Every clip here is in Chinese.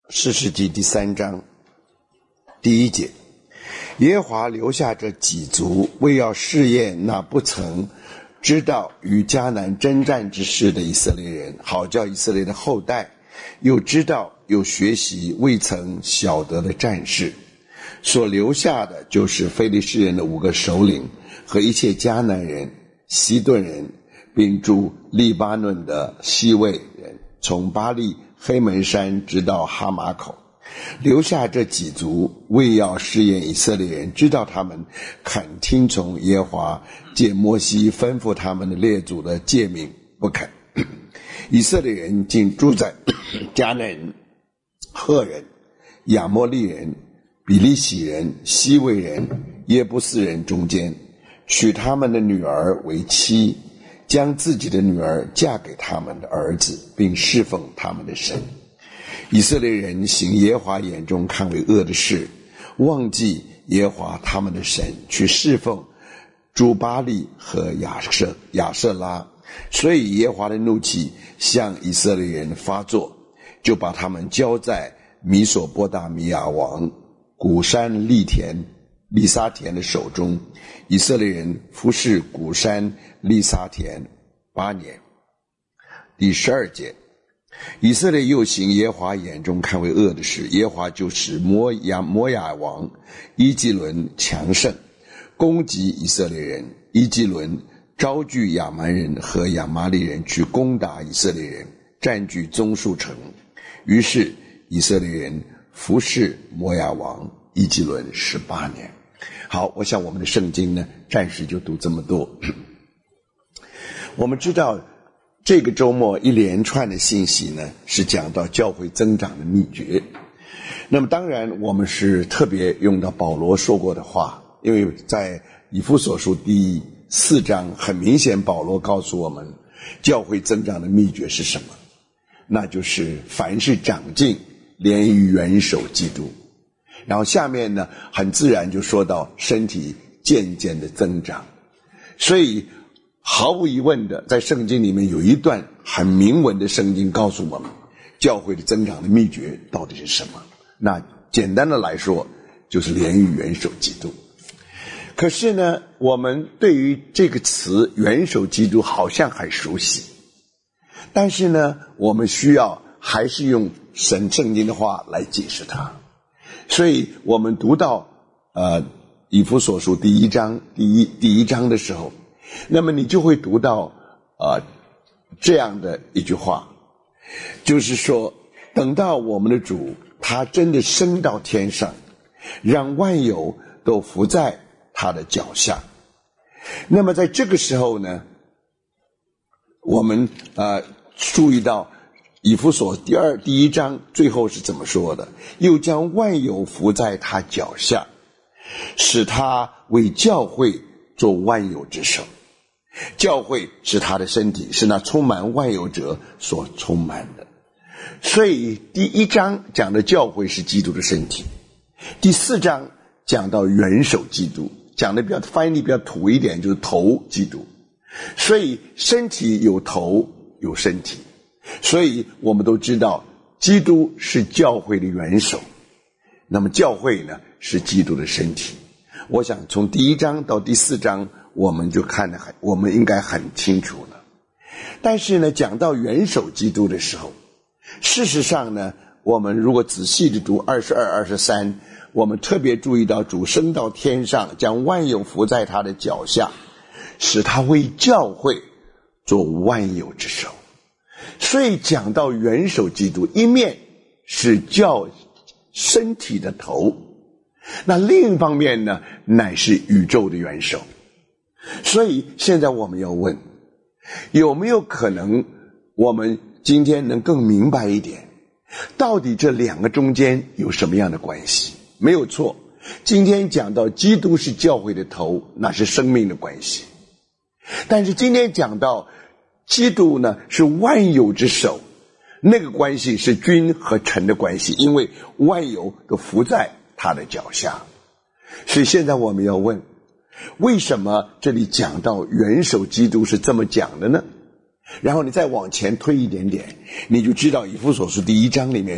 士师记第3章第1节，耶和华留下这几族，为要试验那不曾知道与迦南征战之事的以色列人，好叫以色列的后代又知道又学习未曾晓得的战事。所留下的就是非利士人的5个首领和一切迦南人、西顿人，并住利巴嫩的西魏人，从巴利黑门山直到哈马口。留下这几族，为要试验以色列人，知道他们肯听从耶和华借摩西吩咐他们的列祖的诫命不肯。以色列人竟住在迦南人、赫人、亚摩利人、比利洗人、西魏人、耶布斯人中间，娶他们的女儿为妻，将自己的女儿嫁给他们的儿子，并侍奉他们的神。以色列人行耶和华眼中看为恶的事，忘记耶和华他们的神，去侍奉诸巴力和亚舍拉，所以耶和华的怒气向以色列人发作，就把他们交在米索波大米亚王古山利沙田的手中。以色列人服侍古山利沙田8年。第12节，以色列又行耶和华眼中看为恶的事，耶和华就使摩亚王伊基伦强盛，攻击以色列人。伊基伦招聚亚蛮人和亚玛利人去攻打以色列人，占据棕树城。于是以色列人服侍摩亚王伊基伦18年。好，我想我们的圣经呢，暂时就读这么多。我们知道这个周末一连串的信息呢，是讲到教会增长的秘诀。那么当然我们是特别用到保罗说过的话，因为在以弗所书第4章很明显保罗告诉我们教会增长的秘诀是什么，那就是凡事长进，连于元首基督。然后下面呢，很自然就说到身体渐渐的增长。所以毫无疑问的，在圣经里面有一段很明文的圣经告诉我们教会的增长的秘诀到底是什么。那简单的来说，就是连于元首基督。可是呢，我们对于这个词元首基督好像很熟悉，但是呢，我们需要还是用圣经的话来解释它。所以我们读到以弗所书第1章第一章的时候，那么你就会读到这样的一句话，就是说等到我们的主他真的升到天上，让万有都伏在他的脚下。那么在这个时候呢，我们注意到以弗所第1章最后是怎么说的？又将万有伏在他脚下，使他为教会做万有之首。教会是他的身体，是那充满万有者所充满的。所以第1章讲的教会是基督的身体，第4章讲到元首基督，讲的翻译比较土一点，就是头基督。所以身体有头有身体，所以我们都知道基督是教会的元首，那么教会呢是基督的身体。我想从第1章到第4章我们就我们应该很清楚了。但是呢，讲到元首基督的时候，事实上呢，我们如果仔细的读22、23，我们特别注意到主升到天上，将万有伏在他的脚下，使他为教会做万有之首。所以讲到元首基督，一面是身体的头，那另一方面呢，乃是宇宙的元首。所以现在我们要问，有没有可能我们今天能更明白一点，到底这2个中间有什么样的关系？没有错，今天讲到基督是教会的头，那是生命的关系。但是今天讲到基督呢是万有之首，那个关系是君和臣的关系，因为万有都伏在他的脚下。所以现在我们要问，为什么这里讲到元首基督是这么讲的呢？然后你再往前推一点点，你就知道以弗所书第1章里面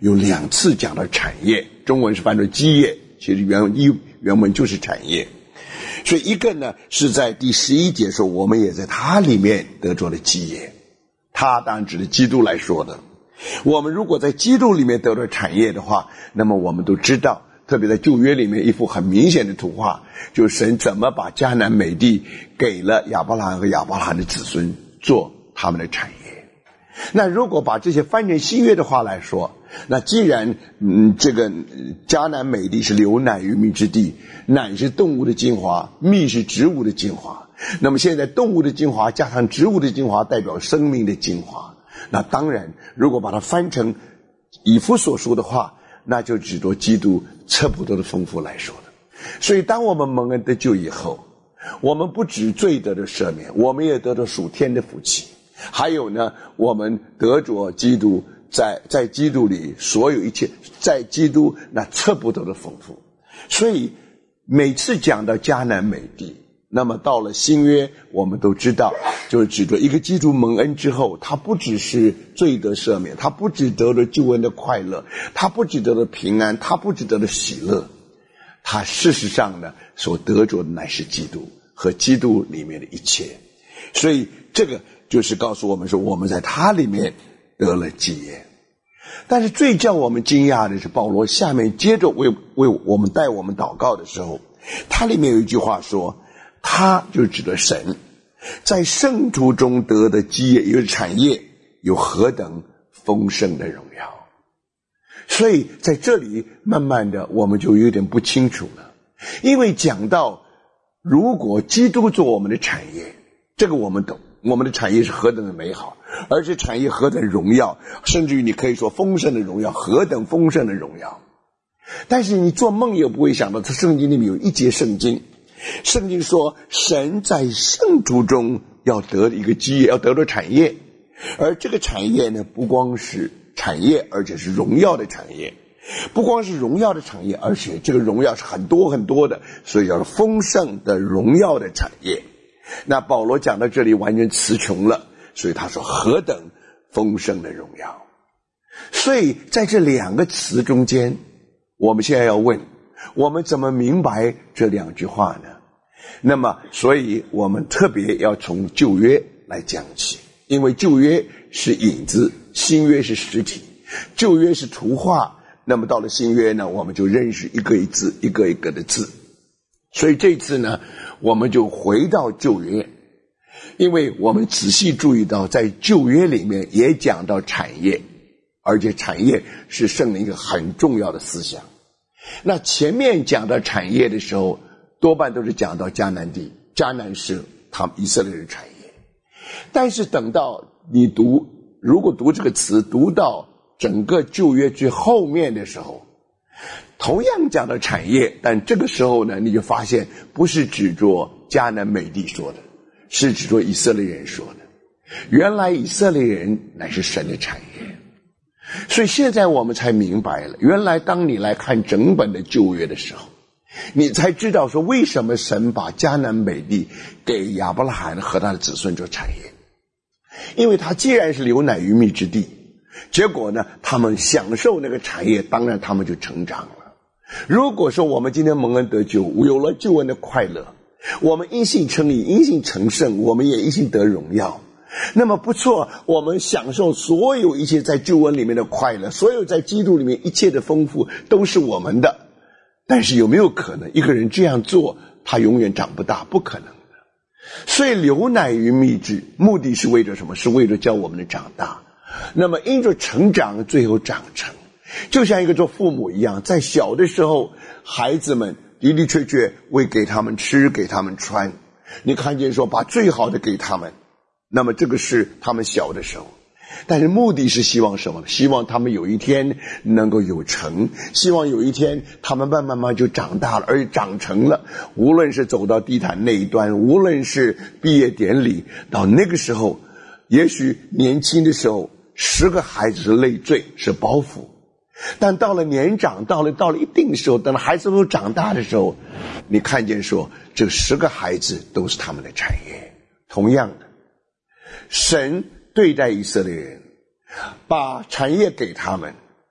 有2次讲到产业，中文是翻作基业，其实原文就是产业。所以一个呢是在第11节说，我们也在他里面得着了基业，他当然指的基督来说的。我们如果在基督里面得到产业的话，那么我们都知道，特别在旧约里面一幅很明显的图画，就是神怎么把迦南美地给了亚伯拉罕和亚伯拉罕的子孙做他们的产业。那如果把这些翻成新约的话来说，那既然这个迦南美地是流奶与蜜之地，奶是动物的精华，蜜是植物的精华，那么现在动物的精华加上植物的精华代表生命的精华，那当然如果把它翻成以弗所书的话，那就指着基督测不多的丰富来说的。所以当我们蒙恩得救以后，我们不只罪得的赦免，我们也得到属天的福气，还有呢，我们得着基督在基督里所有一切，在基督那测不得的丰富。所以每次讲到迦南美地，那么到了新约，我们都知道，就是指着一个基督蒙恩之后，他不只是罪得赦免，他不只得了救恩的快乐，他不只得了平安，他不只得了喜乐，他事实上呢所得着的乃是基督和基督里面的一切。所以这个就是告诉我们说，我们在他里面得了基业。但是最叫我们惊讶的是，保罗下面接着为我们带我们祷告的时候，他里面有一句话说，他就指的神在圣徒中得的基业，也就是产业，有何等丰盛的荣耀。所以在这里慢慢的我们就有点不清楚了，因为讲到如果基督做我们的产业，这个我们懂，我们的产业是何等的美好，而且产业何等荣耀，甚至于你可以说丰盛的荣耀，何等丰盛的荣耀。但是你做梦也不会想到，这圣经里面有一节圣经说，神在圣徒中要得一个基业，要得到产业，而这个产业呢，不光是产业，而且是荣耀的产业。不光是荣耀的产业，而且这个荣耀是很多很多的，所以叫做丰盛的荣耀的产业。那保罗讲到这里完全词穷了，所以他说何等丰盛的荣耀。所以在这2个词中间，我们现在要问，我们怎么明白这2句话呢？那么所以我们特别要从旧约来讲起，因为旧约是影子，新约是实体。旧约是图画，那么到了新约呢，我们就认识一个一字，一个一个的字。所以这次呢，我们就回到旧约，因为我们仔细注意到，在旧约里面也讲到产业，而且产业是圣灵一个很重要的思想。那前面讲到产业的时候，多半都是讲到迦南地，迦南是他们以色列人产业。但是等到你如果读这个词读到整个旧约最后面的时候，同样讲到产业，但这个时候呢，你就发现不是指着迦南美地说的，是指着以色列人说的。原来以色列人乃是神的产业。所以现在我们才明白了，原来当你来看整本的旧约的时候，你才知道说为什么神把迦南美地给亚伯拉罕和他的子孙做产业。因为他既然是流奶与蜜之地，结果呢他们享受那个产业，当然他们就成长了。如果说我们今天蒙恩得救，有了救恩的快乐，我们因信称义，因信成圣，我们也因信得荣耀，那么不错，我们享受所有一切在救恩里面的快乐，所有在基督里面一切的丰富都是我们的。但是有没有可能一个人这样做他永远长不大？不可能的。所以流奶与蜜之目的是为着什么？是为着教我们的长大。那么因着成长最后长成，就像一个做父母一样，在小的时候孩子们的的确确为给他们吃给他们穿，你看见说把最好的给他们，那么这个是他们小的时候。但是目的是希望什么？希望他们有一天能够有成，希望有一天他们慢慢就长大了，而长成了，无论是走到地毯那一端，无论是毕业典礼，到那个时候，也许年轻的时候10个孩子是累赘，是包袱，但到了年长，到了一定的时候，等孩子都长大的时候，你看见说这10个孩子都是他们的产业。同样的，神对待以色列人，把产业给他们，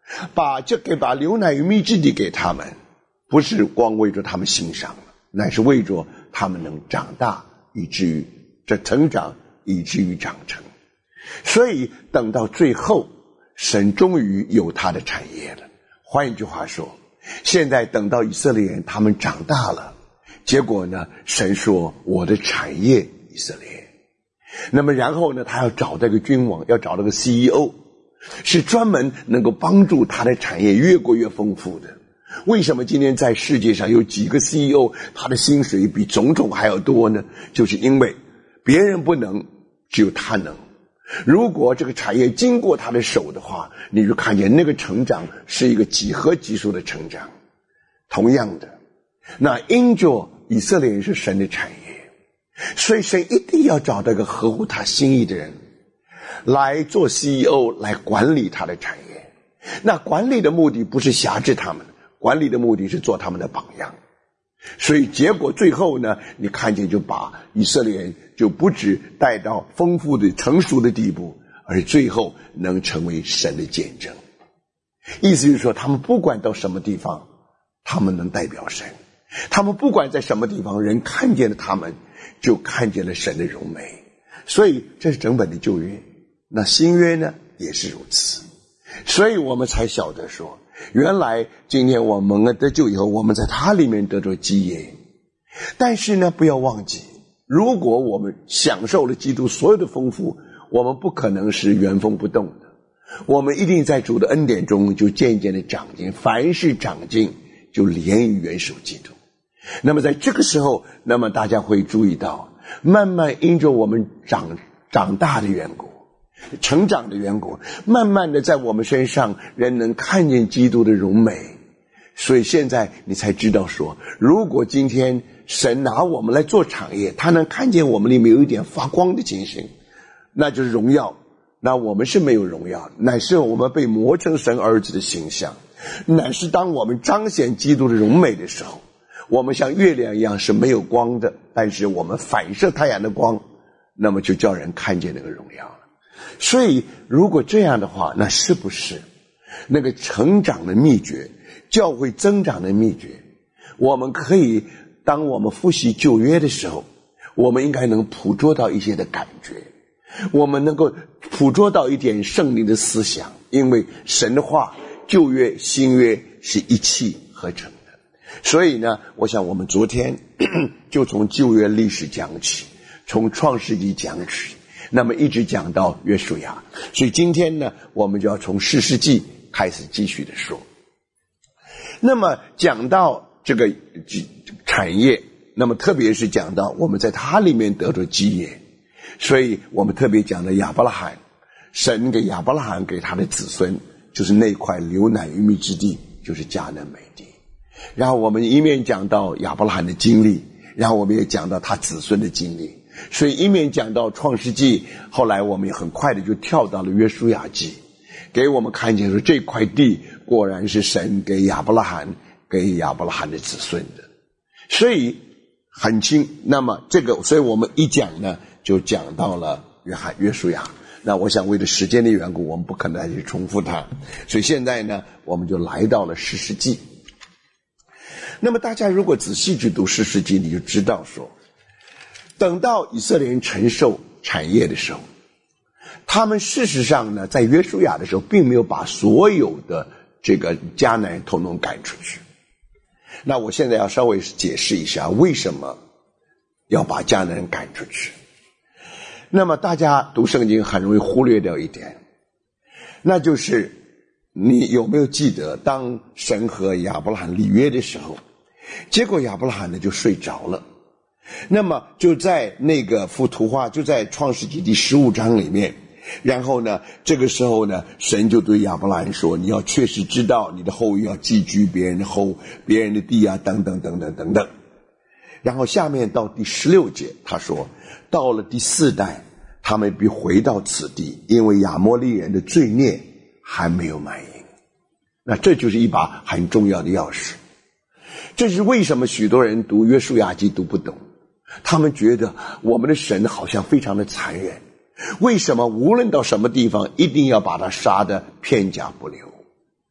把流奶与蜜之地给他们，不是光为着他们欣赏，乃是为着他们能长大，以至于成长，以至于长成。所以等到最后，神终于有他的产业了。换一句话说，现在等到以色列人他们长大了，结果呢，神说我的产业以色列。那么然后呢，他要找这个君王，要找那个 CEO， 是专门能够帮助他的产业越过越丰富的。为什么今天在世界上有几个 CEO 他的薪水比总统还要多呢？就是因为别人不能，只有他能。如果这个产业经过他的手的话，你就看见那个成长是一个几何级数的成长。同样的，那因着以色列人是神的产业，所以神一定要找到一个合乎他心意的人来做 CEO， 来管理他的产业。那管理的目的不是辖制他们，管理的目的是做他们的榜样。所以结果最后呢，你看见就把以色列人就不止带到丰富的成熟的地步，而最后能成为神的见证。意思就是说，他们不管到什么地方，他们能代表神。他们不管在什么地方，人看见了他们，就看见了神的荣美。所以这是整本的旧约，那新约呢也是如此。所以我们才晓得说，原来今天我们得救以后，我们在他里面得着基业。但是呢，不要忘记，如果我们享受了基督所有的丰富，我们不可能是原封不动的，我们一定在主的恩典中就渐渐的长进，凡是长进就连于元首基督。那么在这个时候，那么大家会注意到，慢慢因着我们长大的缘故，成长的缘故，慢慢的在我们身上人能看见基督的荣美。所以现在你才知道说，如果今天神拿我们来做产业，他能看见我们里面有一点发光的情形，那就是荣耀。那我们是没有荣耀，乃是我们被磨成神儿子的形象，乃是当我们彰显基督的荣美的时候，我们像月亮一样是没有光的，但是我们反射太阳的光，那么就叫人看见那个荣耀了。所以如果这样的话，那是不是那个成长的秘诀，教会增长的秘诀，我们可以当我们复习旧约的时候，我们应该能捕捉到一些的感觉，我们能够捕捉到一点圣灵的思想，因为神的话旧约新约是一气呵成的。所以呢，我想我们昨天就从旧约历史讲起，从创世纪讲起，那么一直讲到约书亚。所以今天呢，我们就要从士师记开始继续的说。那么讲到这个产业，那么特别是讲到我们在它里面得着基业，所以我们特别讲了亚伯拉罕，神给亚伯拉罕给他的子孙就是那块流奶与蜜之地，就是迦南美地。然后我们一面讲到亚伯拉罕的经历，然后我们也讲到他子孙的经历，所以一面讲到创世纪，后来我们也很快的就跳到了约书亚记，给我们看见说这块地果然是神给亚伯拉罕的子孙的，所以很轻。那么这个，所以我们一讲呢，就讲到了约书亚。那我想为了时间的缘故，我们不可能再去重复它，所以现在呢，我们就来到了士师记。那么大家如果仔细去读士师记，你就知道说，等到以色列人承受产业的时候，他们事实上呢，在约书亚的时候并没有把所有的这个迦南人统统赶出去。那我现在要稍微解释一下为什么要把迦南人赶出去。那么大家读圣经很容易忽略掉一点，那就是你有没有记得当神和亚伯拉罕立约的时候，结果亚伯拉罕呢就睡着了。那么就在那个幅图画，就在创世纪第15章里面，然后呢这个时候呢，神就对亚伯拉罕说，你要确实知道你的后裔要寄居别人的地啊，等等等等等等。然后下面到第16节，他说到了第4代，他们必回到此地，因为亚摩利人的罪孽还没有满盈。那这就是一把很重要的钥匙。这是为什么许多人读约书亚记读不懂，他们觉得我们的神好像非常的残忍，为什么无论到什么地方一定要把他杀得片甲不留？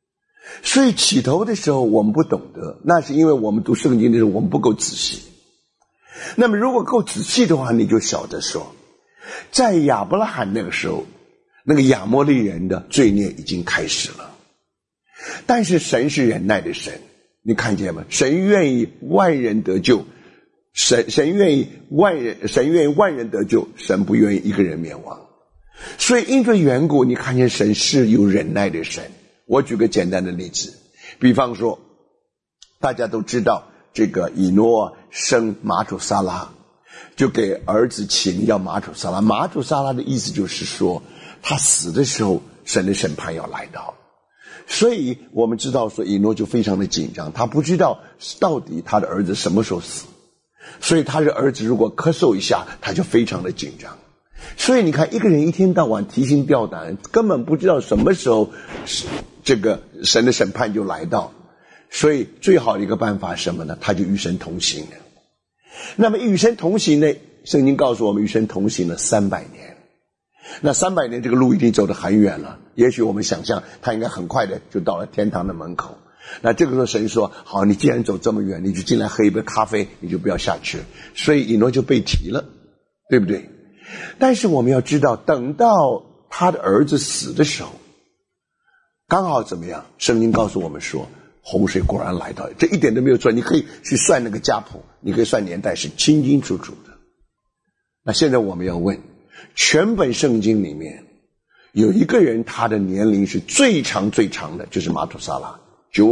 所以起头的时候我们不懂得，那是因为我们读圣经的时候我们不够仔细。那么如果够仔细的话，你就晓得说，在亚伯拉罕那个时候，那个亚摩利人的罪孽已经开始了。但是神是忍耐的神，你看见吗？神愿意万人得救，神愿意万人得救，神不愿意一个人灭亡。所以因着缘故，你看见神是有忍耐的神。我举个简单的例子，比方说大家都知道这个以诺生马土撒拉，就给儿子起名叫马土撒拉。马土撒拉的意思就是说，他死的时候神的审判要来到。所以我们知道说以诺就非常的紧张，他不知道到底他的儿子什么时候死，所以他的儿子如果咳嗽一下，他就非常的紧张。所以你看，一个人一天到晚提心吊胆，根本不知道什么时候这个神的审判就来到。所以最好的一个办法是什么呢？他就与神同行了。那么与神同行呢，圣经告诉我们与神同行了300年。那300年这个路已经走得很远了，也许我们想象他应该很快的就到了天堂的门口。那这个时候神说，好，你既然走这么远，你就进来喝一杯咖啡，你就不要下去。所以以诺就被提了，对不对？但是我们要知道，等到他的儿子死的时候，刚好怎么样？圣经告诉我们说，洪水果然来到，这一点都没有错。你可以去算那个家谱，你可以算年代，是清清楚楚的。那现在我们要问，全本圣经里面有一个人，他的年龄是最长的，就是马土撒拉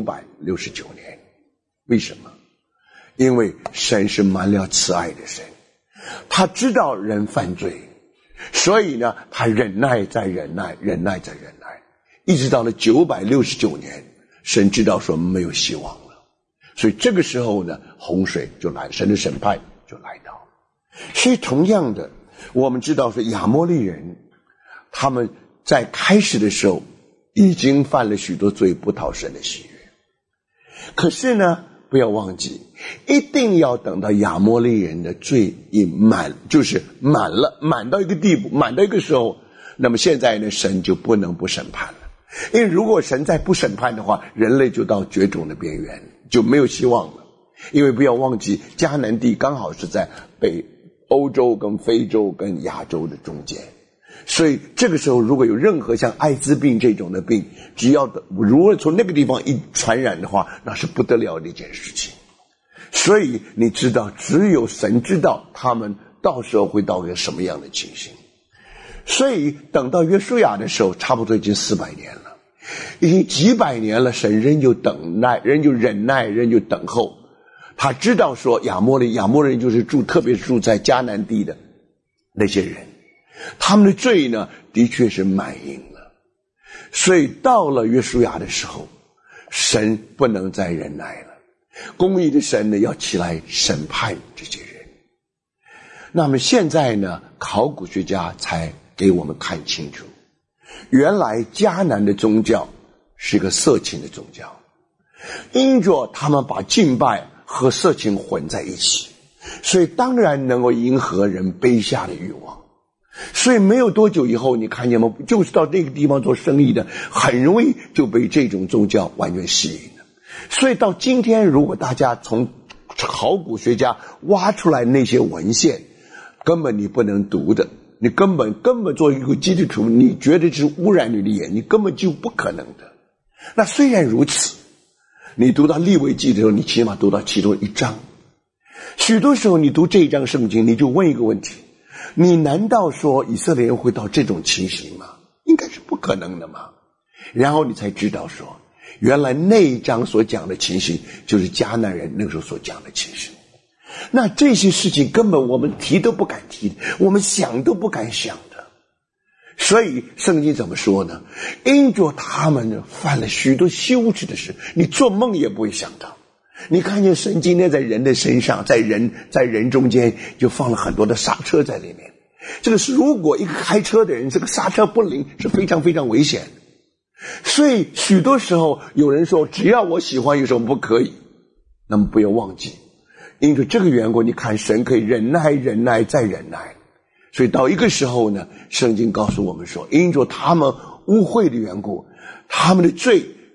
969年。为什么？因为神是满了慈爱的神，他知道人犯罪，所以呢他忍耐再忍耐，一直到了969年，神知道说没有希望了，所以这个时候呢洪水就来，神的审判就来到。所以同样的，我们知道说亚摩利人他们在开始的时候已经犯了许多罪，不讨神的喜悦。可是呢不要忘记，一定要等到亚摩利人的罪已满，就是满到一个地步，满到一个时候，那么现在呢神就不能不审判了。因为如果神再不审判的话，人类就到绝种的边缘，就没有希望了。因为不要忘记，迦南地刚好是在北欧洲跟非洲跟亚洲的中间，所以这个时候如果有任何像艾滋病这种的病，只要如果从那个地方一传染的话，那是不得了的一件事情。所以你知道，只有神知道他们到时候会到一个什么样的情形。所以等到约书亚的时候，差不多已经400年了，已经几百年了，神仍旧等待，仍旧忍耐，仍旧等候。他知道说亚摩利人就是特别是住在迦南地的那些人，他们的罪呢的确是满盈了。所以到了约书亚的时候，神不能再忍耐了，公义的神呢要起来审判这些人。那么现在呢，考古学家才给我们看清楚，原来迦南的宗教是个色情的宗教，因着他们把敬拜和色情混在一起，所以当然能够迎合人卑下的欲望。所以没有多久以后，你看见吗？就是到这个地方做生意的，很容易就被这种宗教完全吸引了。所以到今天，如果大家从考古学家挖出来那些文献，根本你不能读的，你根本做一个基督徒，你觉得是污染你的眼，你根本就不可能的。那虽然如此，你读到利未记的时候，你起码读到其中一章。许多时候你读这一章圣经，你就问一个问题，你难道说以色列人会到这种情形吗？应该是不可能的嘛。然后你才知道说，原来那一章所讲的情形就是迦南人那个时候所讲的情形。那这些事情根本我们提都不敢提，我们想都不敢想的。所以圣经怎么说呢？因着他们犯了许多羞耻的事，你做梦也不会想到。你看见神今天在人的身上，在人中间就放了很多的刹车在里面。这个是如果一个开车的人这个刹车不灵，是非常非常危险的。所以许多时候有人说只要我喜欢有什么不可以，那么不要忘记，因着这个缘故，你看神可以忍耐再忍耐。所以到一个时候呢，圣经告诉我们说，因着他们污秽的缘故，他们的罪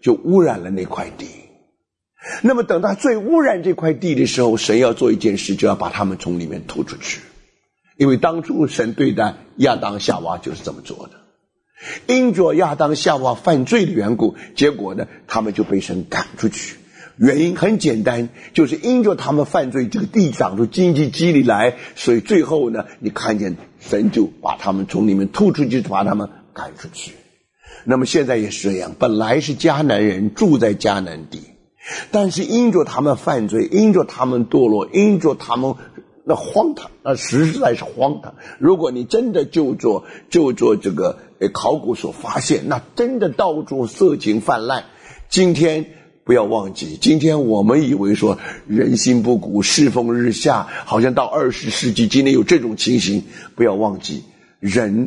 就污染了那块地。那么等到罪污染这块地的时候，神要做一件事，就要把他们从里面吐出去。因为当初神对待亚当夏娃就是这么做的，因着亚当夏娃犯罪的缘故，结果呢，他们就被神赶出去。原因很简单，就是因着他们犯罪，这个地长出荆棘蒺藜来，所以最后呢，你看见神就把他们从里面吐出去，把他们赶出去。那么现在也是这样，本来是迦南人住在迦南地，但是因着他们犯罪，因着他们堕落，因着他们那荒唐，那实在是荒唐。如果你真的就做这个考古所发现，那真的到处色情泛滥。今天不要忘记，今天我们以为说人心不古，世风日下，好像到20世纪今天有这种情形。不要忘记，人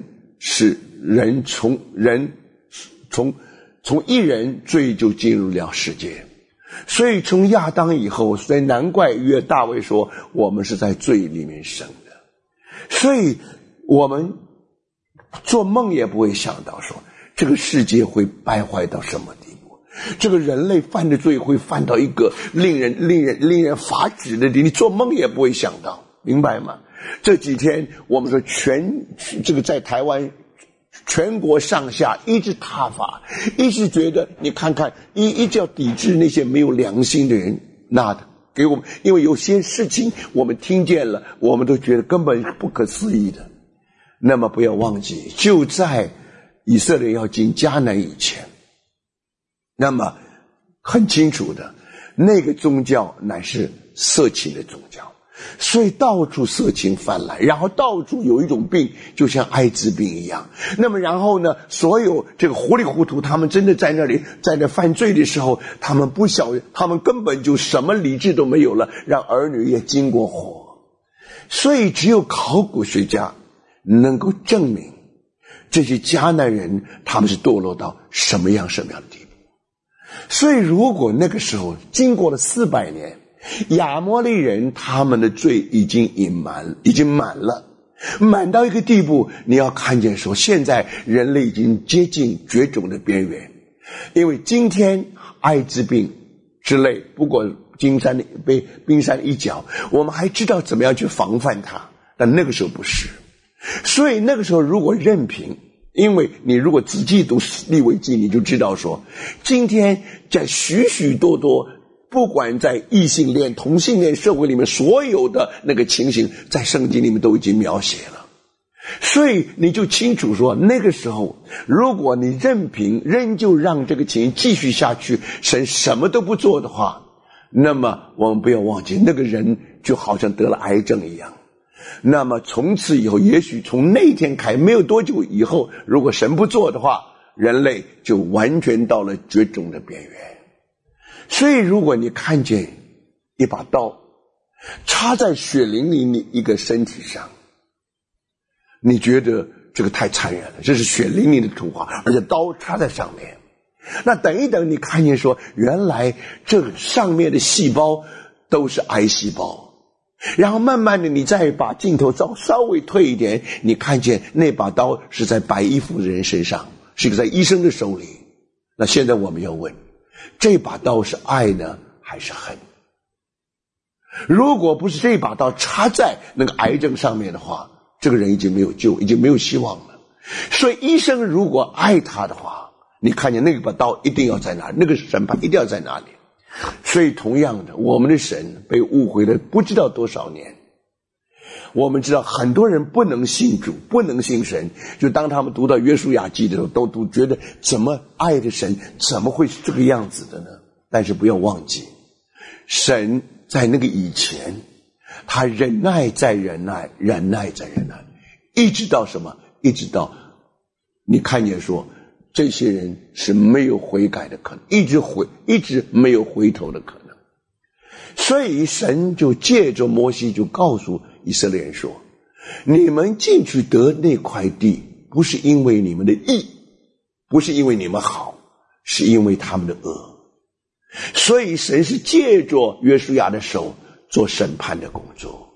从一人罪就进入了世界。所以从亚当以后，所以难怪约大卫说我们是在罪里面生的。所以我们做梦也不会想到说这个世界会败坏到什么地步，这个人类犯的罪会犯到一个令人发指的地步，你做梦也不会想到，明白吗？这几天我们说这个在台湾全国上下一直挞伐，一直觉得你看看一直要抵制那些没有良心的人，那给我们，因为有些事情我们听见了，我们都觉得根本不可思议的。那么不要忘记，就在以色列要进迦南以前，那么很清楚的，那个宗教乃是色情的宗教，所以到处色情泛滥，然后到处有一种病，就像艾滋病一样。那么然后呢，所有这个糊里糊涂，他们真的在那犯罪的时候，他们不晓得，他们根本就什么理智都没有了，让儿女也经过火。所以只有考古学家能够证明这些迦南人他们是堕落到什么样的地步。所以如果那个时候经过了400年，亚摩利人他们的罪已经满了，满到一个地步，你要看见说现在人类已经接近绝种的边缘。因为今天艾滋病之类，不过冰山一角，我们还知道怎么样去防范它，但那个时候不是。所以那个时候如果任凭，因为你如果仔细读利未记，你就知道说今天在许许多多不管在异性恋同性恋社会里面，所有的那个情形在圣经里面都已经描写了。所以你就清楚说，那个时候如果你仍旧让这个情形继续下去，神什么都不做的话，那么我们不要忘记，那个人就好像得了癌症一样。那么从此以后，也许从那天开没有多久以后，如果神不做的话，人类就完全到了绝种的边缘。所以如果你看见一把刀插在血淋淋的一个身体上，你觉得这个太残忍了，这是血淋淋的图画，而且刀插在上面。那等一等，你看见说原来这个上面的细胞都是癌细胞，然后慢慢的你再把镜头稍微退一点，你看见那把刀是在白衣服的人身上，是一个在医生的手里。那现在我们要问，这把刀是爱呢还是恨？如果不是这把刀插在那个癌症上面的话，这个人已经没有救，已经没有希望了。所以医生如果爱他的话，你看见那把刀一定要在哪里，那个审判一定要在哪里。所以同样的，我们的神被误会了不知道多少年。我们知道很多人不能信主，不能信神，就当他们读到约书亚记的时候，都觉得怎么爱的神怎么会是这个样子的呢？但是不要忘记，神在那个以前，他忍耐再忍耐，忍耐再忍耐，一直到什么？一直到你看见说这些人是没有悔改的可能，一直没有回头的可能。所以神就借着摩西就告诉以色列人说，你们进去得那块地，不是因为你们的义，不是因为你们好，是因为他们的恶。所以神是借着约书亚的手做审判的工作。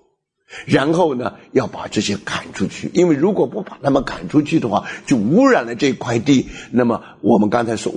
然后呢要把这些赶出去，因为如果不把他们赶出去的话，就污染了这块地。那么我们刚才所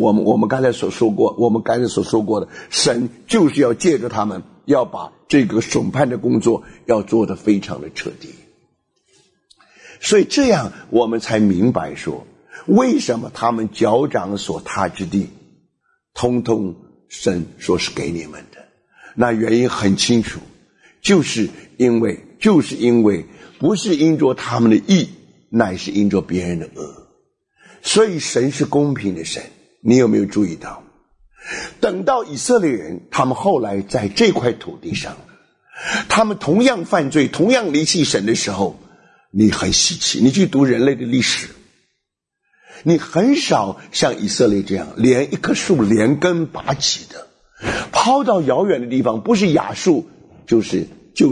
说过的，神就是要借着他们，要把这个审判的工作要做得非常的彻底。所以这样我们才明白说，为什么他们脚掌所踏之地通通神说是给你们的。那原因很清楚，就是因为不是因着他们的义，乃是因着别人的恶。所以神是公平的神。你有没有注意到，等到以色列人他们后来在这块土地上，他们同样犯罪，同样离弃神的时候，你很稀奇，你去读人类的历史，你很少像以色列这样连一棵树连根拔起的，抛到遥远的地方，不是亚述就是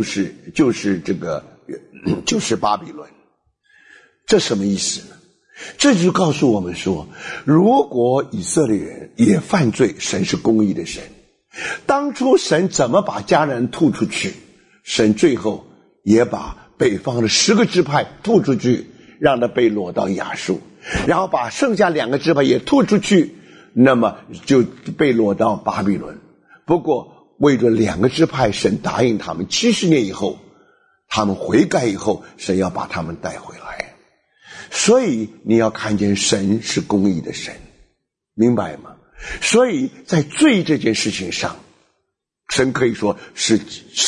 巴比伦。这什么意思呢？这就告诉我们说，如果以色列人也犯罪，神是公义的神。当初神怎么把迦南吐出去，神最后也把北方的10个支派吐出去，让他被掳到亚述，然后把剩下2个支派也吐出去，那么就被掳到巴比伦。不过为了2个支派，神答应他们70年以后，他们悔改以后，神要把他们带回来。所以你要看见神是公义的神，明白吗？所以在罪这件事情上，神可以说是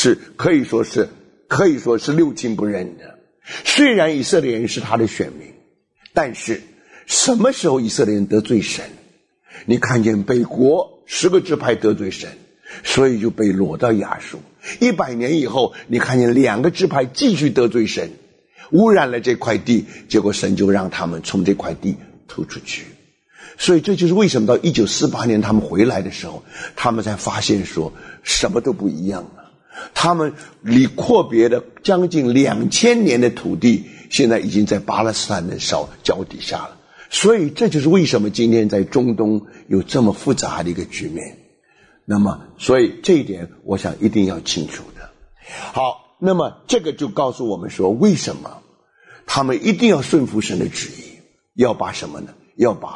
六亲不认的。虽然以色列人是他的选民，但是什么时候以色列人得罪神？你看见北国10个支派得罪神，所以就被掳到亚述。100年以后，你看见2个支派继续得罪神，污染了这块地，结果神就让他们从这块地吐出去。所以这就是为什么到1948年他们回来的时候，他们才发现说什么都不一样了。他们离阔别的将近2000年的土地，现在已经在巴勒斯坦的脚底下了。所以这就是为什么今天在中东有这么复杂的一个局面。那么所以这一点我想一定要清楚的。好，那么这个就告诉我们说，为什么他们一定要顺服神的旨意，要把什么呢？要把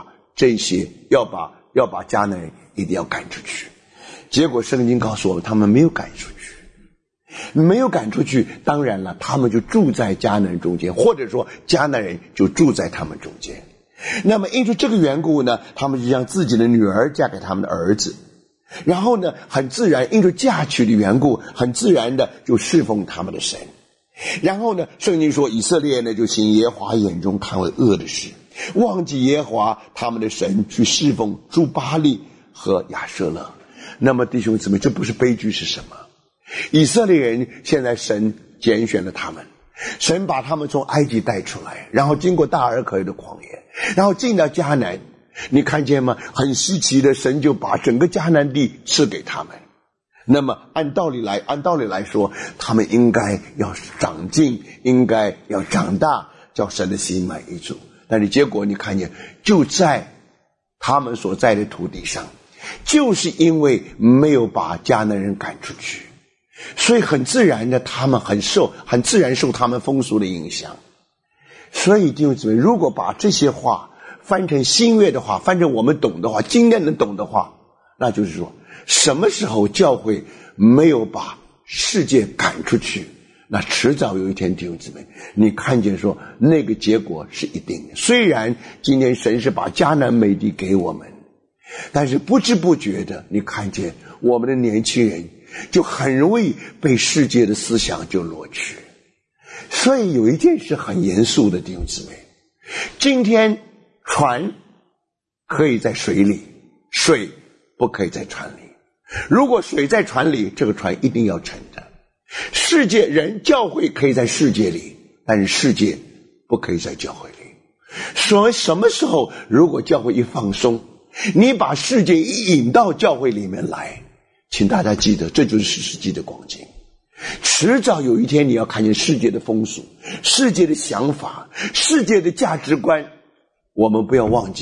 迦南人一定要赶出去。结果圣经告诉我们，他们没有赶出去，当然了，他们就住在迦南中间，或者说迦南人就住在他们中间。那么因为这个缘故呢，他们就将自己的女儿嫁给他们的儿子，然后呢很自然，因为嫁娶的缘故，很自然的就侍奉他们的神。然后呢，圣经说以色列呢就行耶和华眼中看为恶的事，忘记耶和华他们的神，去侍奉诸巴力和亚舍勒。那么弟兄姊妹，这不是悲剧是什么？以色列人现在神拣选了他们，神把他们从埃及带出来，然后经过大而可畏的旷野，然后进到迦南。你看见吗？很稀奇的，神就把整个迦南地赐给他们。那么按道理来说，他们应该要长进，应该要长大，叫神的心满意足。但是结果你看见，就在他们所在的土地上，就是因为没有把迦南人赶出去，所以很自然的，他们很自然受他们风俗的影响。所以弟兄姊妹，如果把这些话翻成新约的话，翻成我们懂的话，今天能懂的话，那就是说，什么时候教会没有把世界赶出去，那迟早有一天，弟兄姊妹，你看见说那个结果是一定的。虽然今天神是把迦南美地给我们，但是不知不觉的，你看见我们的年轻人就很容易被世界的思想就裸去。所以有一件事很严肃的，弟兄姊妹，今天船可以在水里，水不可以在船里。如果水在船里，这个船一定要沉的。世界人教会可以在世界里，但是世界不可以在教会里。所以什么时候如果教会一放松，你把世界一引到教会里面来，请大家记得，这就是世纪的光景。迟早有一天，你要看见世界的风俗，世界的想法，世界的价值观。我们不要忘记啊，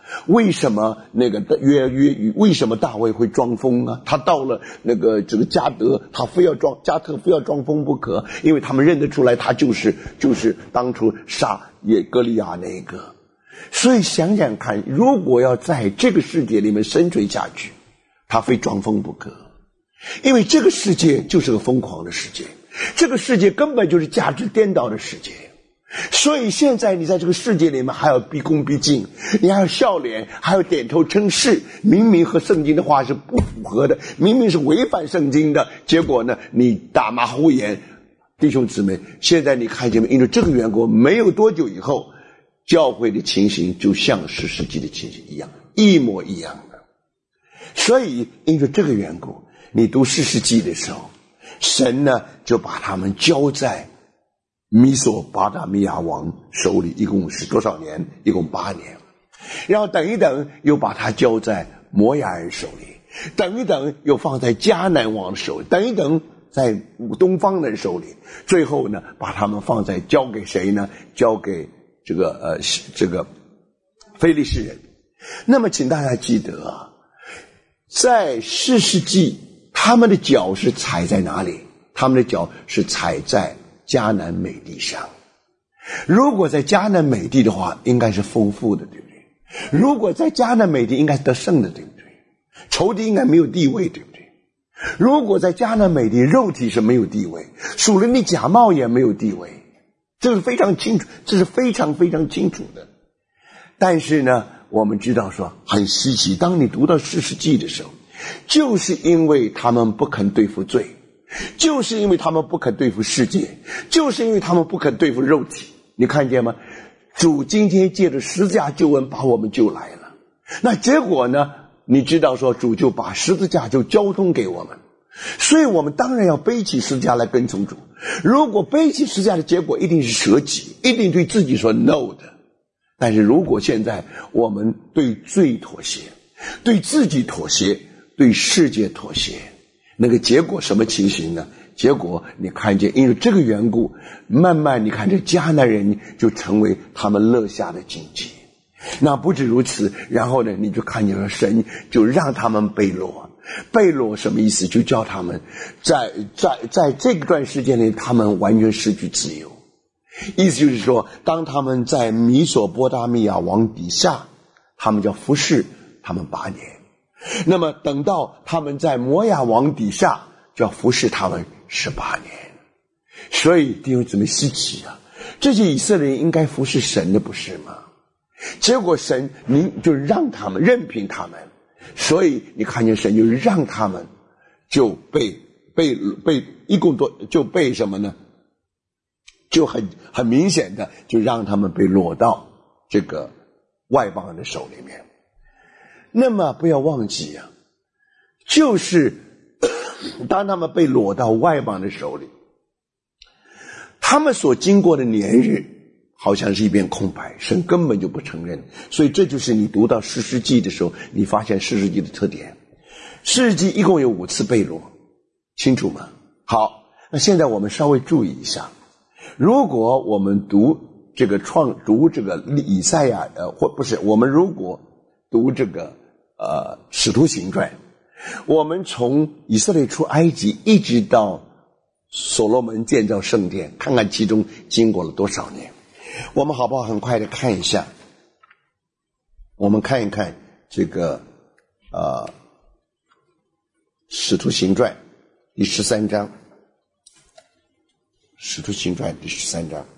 为什么为什么大卫会装疯呢？他到了这个加特非要装疯不可，因为他们认得出来他就是当初杀歌利亚那个。所以想想看，如果要在这个世界里面生存下去，他非装疯不可。因为这个世界就是个疯狂的世界，这个世界根本就是价值颠倒的世界。所以现在你在这个世界里面还要毕恭毕敬，你还要笑脸，还要点头称是，明明和圣经的话是不符合的，明明是违反圣经的，结果呢你打马虎眼。弟兄姊妹，现在你看见没？因为这个缘故，没有多久以后，教会的情形就像士师记的情形一样，一模一样的。所以因为这个缘故，你读士师记的时候，神呢就把他们交在米索巴达米亚王手里，一共是多少年？一共8年。然后等一等又把他交在摩亚人手里，等一等又放在迦南王手里，等一等在东方人手里，最后呢把他们交给谁呢？交给这个非利士人。那么请大家记得啊，在士师记他们的脚是踩在哪里？他们的脚是踩在迦南美地上。如果在迦南美地的话，应该是丰富的，对不对？如果在迦南美地，应该是得胜的，对不对？仇敌应该没有地位，对不对？如果在迦南美地，肉体是没有地位，属灵的假冒也没有地位，这是非常清楚，这是非常非常清楚的。但是呢，我们知道说很稀奇，当你读到士师记的时候，就是因为他们不肯对付罪，就是因为他们不肯对付世界，就是因为他们不肯对付肉体。你看见吗？主今天借着十字架救恩把我们救来了。那结果呢？你知道说主就把十字架就交通给我们，所以我们当然要背起十字架来跟从主。如果背起十字架的结果一定是舍己，一定对自己说 no 的。但是如果现在我们对罪妥协，对自己妥协，对世界妥协，那个结果什么情形呢？结果你看见因为这个缘故，慢慢你看这迦南人就成为他们乐下的境界。那不止如此，然后呢你就看见了神就让他们被掳。被掳什么意思？就叫他们在这段时间里他们完全失去自由。意思就是说，当他们在米索波大米亚王底下，他们叫服侍他们8年。那么等到他们在摩亚王底下，就要服侍他们18年。所以弟兄姊妹稀奇啊，这些以色列人应该服侍神的，不是吗？结果神您就让他们任凭他们，所以你看见神就让他们就被一共就被什么呢？就很明显的就让他们被掳到这个外邦人的手里面。那么不要忘记啊，就是当他们被掳到外邦人的手里，他们所经过的年日好像是一片空白，神根本就不承认。所以这就是你读到士师记的时候，你发现士师记的特点。士师记一共有5次被掳，清楚吗？好，那现在我们稍微注意一下，如果我们读这个以赛亚我们如果读这个使徒行传，我们从以色列出埃及一直到所罗门建造圣殿，看看其中经过了多少年。我们好不好很快的看一下，我们看一看这个使徒行传第13章，使徒行传第13章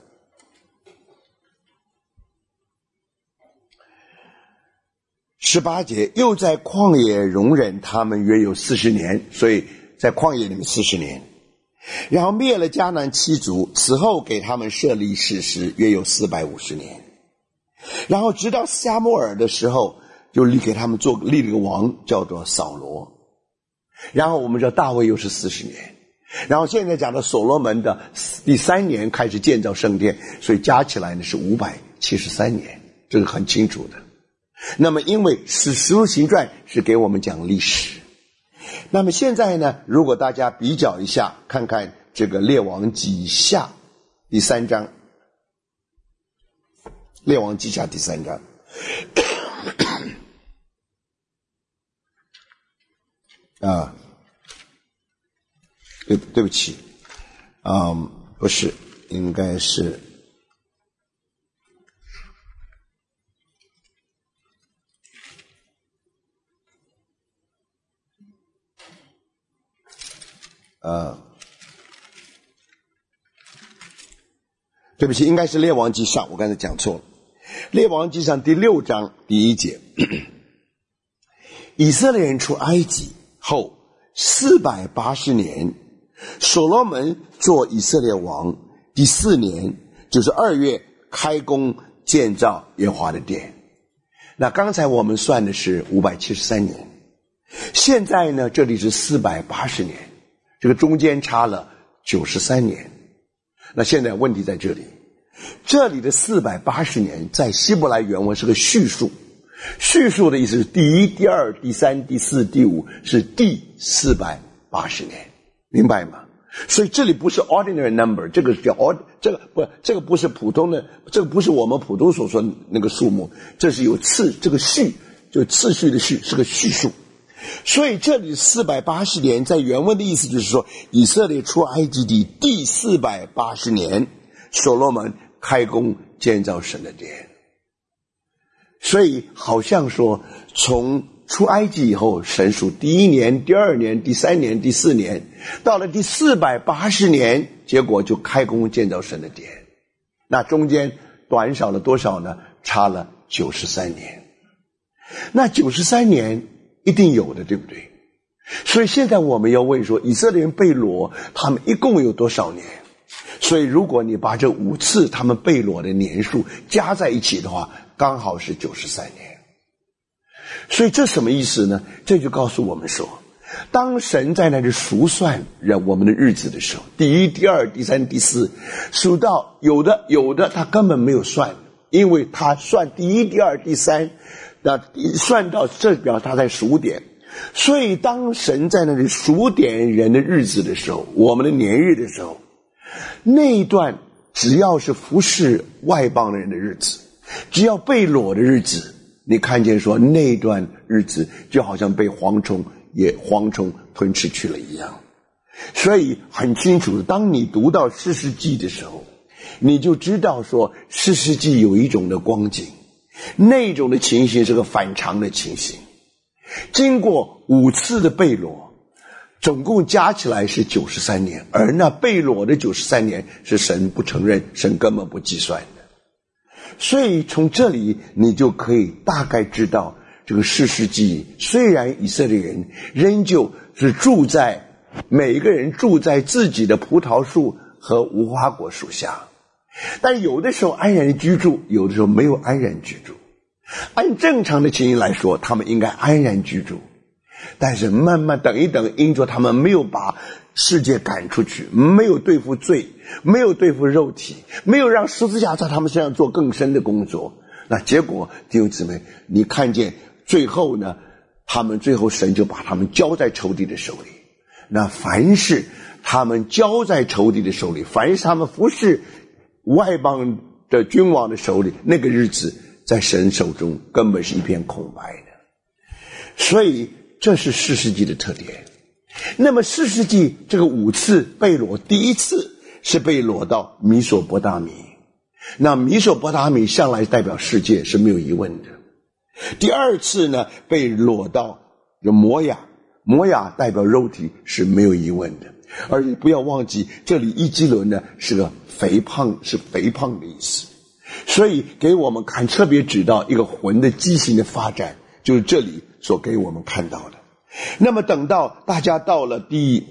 18节，又在旷野容忍他们约有40年，所以在旷野里面40年。然后灭了迦南7族，此后给他们设立士师，约有450年。然后直到撒母耳的时候，就给他们立了个王，叫做扫罗。然后我们知道大卫又是40年。然后现在讲到所罗门的第3年开始建造圣殿，所以加起来呢是573年，这是很清楚的。那么因为使徒行传是给我们讲历史，那么现在呢，如果大家比较一下，看看这个列王记下第3章，列王记下第3章对不起，不是，应该是对不起，应该是列王纪上，我刚才讲错了。列王纪上第6章第1节，以色列人出埃及后480年，所罗门做以色列王第4年，就是2月开工建造耶和华的殿。那刚才我们算的是573年，现在呢这里是480年，这个中间差了93年。那现在问题在这里，这里的480年在希伯来原文是个序数，序数的意思是第1、第2、第3、第4、第5，是第480年，明白吗？所以这里不是 ordinary number， 这个叫这个不是普通的，这个不是我们普通所说的那个数目，这是有这个序，就次序的序，是个序数。所以这里480年在原文的意思就是说，以色列出埃及地第480年，所罗门开工建造神的殿。所以好像说从出埃及以后，神数第1年、第2年、第3年、第4年，到了第480年，结果就开工建造神的殿。那中间短少了多少呢？差了93年。那93年一定有的，对不对？所以现在我们要问说，以色列人被掳，他们一共有多少年？所以如果你把这5次他们被掳的年数加在一起的话，刚好是93年。所以这什么意思呢？这就告诉我们说，当神在那里数算我们的日子的时候，第1、第2、第3、第4，数到有的他根本没有算，因为他算第1、第2、第3，那算到这表他在数点。所以当神在那里数点人的日子的时候，我们的年日的时候，那一段只要是服侍外邦人的日子，只要被掳的日子，你看见说那段日子就好像被蝗虫吞吃去了一样。所以很清楚，当你读到士师记的时候，你就知道说士师记有一种的光景，那种的情形是个反常的情形。经过5次的被掳，总共加起来是93年，而那被掳的93年是神不承认，神根本不计算的。所以从这里你就可以大概知道，这个士师记虽然以色列人仍旧是每一个人住在自己的葡萄树和无花果树下，但有的时候安然居住，有的时候没有安然居住。按正常的情形来说，他们应该安然居住，但是慢慢等一等，因着他们没有把世界赶出去，没有对付罪，没有对付肉体，没有让十字架在他们身上做更深的工作，那结果弟兄姊妹，你看见最后呢，最后神就把他们交在仇敌的手里。那凡是他们交在仇敌的手里，凡是他们服侍外邦的君王的手里，那个日子在神手中根本是一片空白的。所以这是士师记的特点。那么士师记这个5次被掳，第1次是被掳到米索波大米，那米索波大米向来代表世界是没有疑问的。第2次呢被掳到摩亚，摩亚代表肉体是没有疑问的。而你不要忘记，这里伊基伦呢是个肥胖的意思。所以给我们看，特别指到一个魂的畸形的发展，就是这里所给我们看到的。那么等到大家到了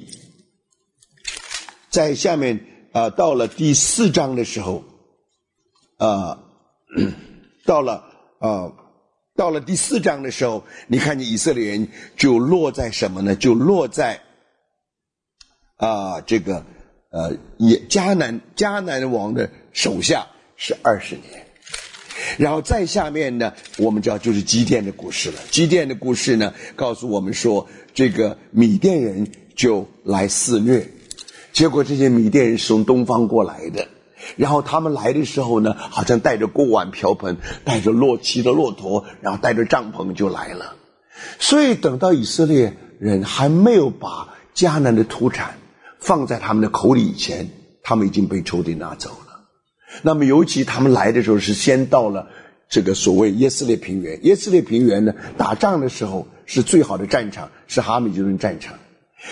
在下面到了第4章的时候，到了第4章的时候，你看见以色列人就落在什么呢？就落在迦南王的手下是20年。然后再下面呢，我们知道就是基甸的故事了。基甸的故事呢，告诉我们说，这个米甸人就来肆虐，结果这些米甸人是从东方过来的，然后他们来的时候呢，好像带着锅碗瓢盆，带着骑着骆驼，然后带着帐篷就来了。所以等到以色列人还没有把迦南的土产放在他们的口里以前，他们已经被仇敌拿走了。那么尤其他们来的时候是先到了这个所谓耶斯列平原。耶斯列平原呢，打仗的时候是最好的战场，是哈米吉顿战场。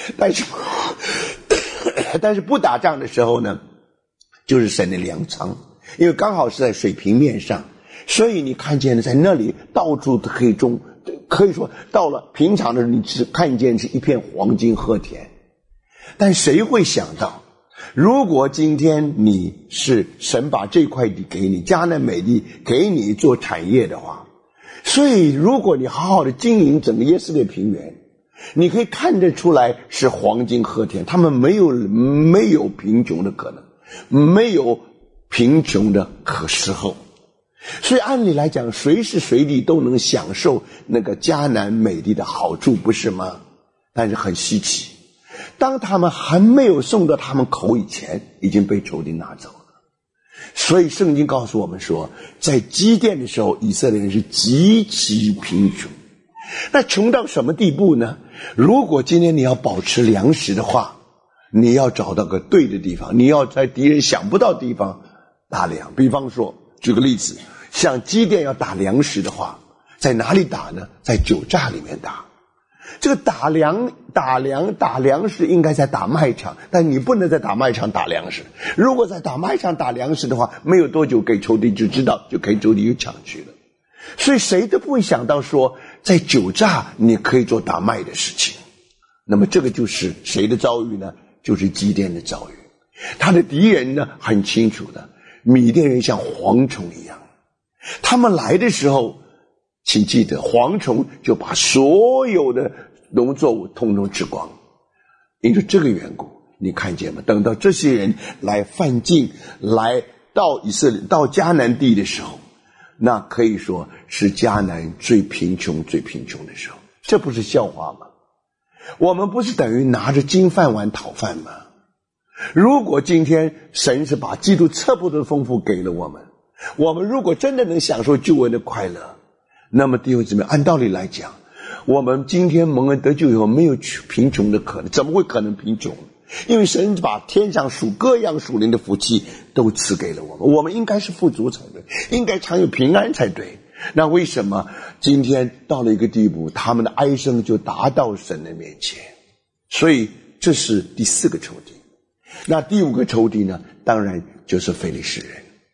但是不打仗的时候呢，就是神的粮仓，因为刚好是在水平面上，所以你看见在那里到处都可以种，可以说到了平常的你只看见是一片黄金禾田。但谁会想到，如果今天你是神把这块地给你，迦南美地给你做产业的话，所以如果你好好的经营整个耶斯列平原，你可以看得出来是黄金禾田，他们没有贫穷的可能，没有贫穷的时候。所以按理来讲，随时随地都能享受那个迦南美地的好处，不是吗？但是很稀奇，当他们还没有送到他们口以前，已经被仇敌拿走了。所以圣经告诉我们说，在基甸的时候，以色列人是极其贫穷。那穷到什么地步呢？如果今天你要保持粮食的话，你要找到个对的地方，你要在敌人想不到的地方打粮。比方说，举个例子，像基甸要打粮食的话，在哪里打呢？在酒榨里面打。这个打粮食应该在打麦场，但你不能在打麦场打粮食。如果在打麦场打粮食的话，没有多久给仇敌就知道，就给仇敌就抢去了。所以谁都不会想到说，在酒榨你可以做打麦的事情。那么这个就是谁的遭遇呢？就是基甸的遭遇。他的敌人呢，很清楚的，米甸人像蝗虫一样，他们来的时候，请记得，蝗虫就把所有的农作物统统吃光。因为这个缘故，你看见吗？等到这些人来犯境，来到以色列，到迦南地的时候，那可以说是迦南最贫穷的时候。这不是笑话吗？我们不是等于拿着金饭碗讨饭吗？如果今天神是把基督测不得的丰富给了我们，我们如果真的能享受救恩的快乐，那么弟兄姊妹，按道理来讲，我们今天蒙恩得救以后没有贫穷的可能。怎么会可能贫穷？因为神把天上各样属灵的福气都赐给了我们，我们应该是富足才对，应该常有平安才对。那为什么今天到了一个地步，他们的哀声就达到神的面前？所以这是第四个仇敌。那第五个仇敌呢，当然就是非利士人。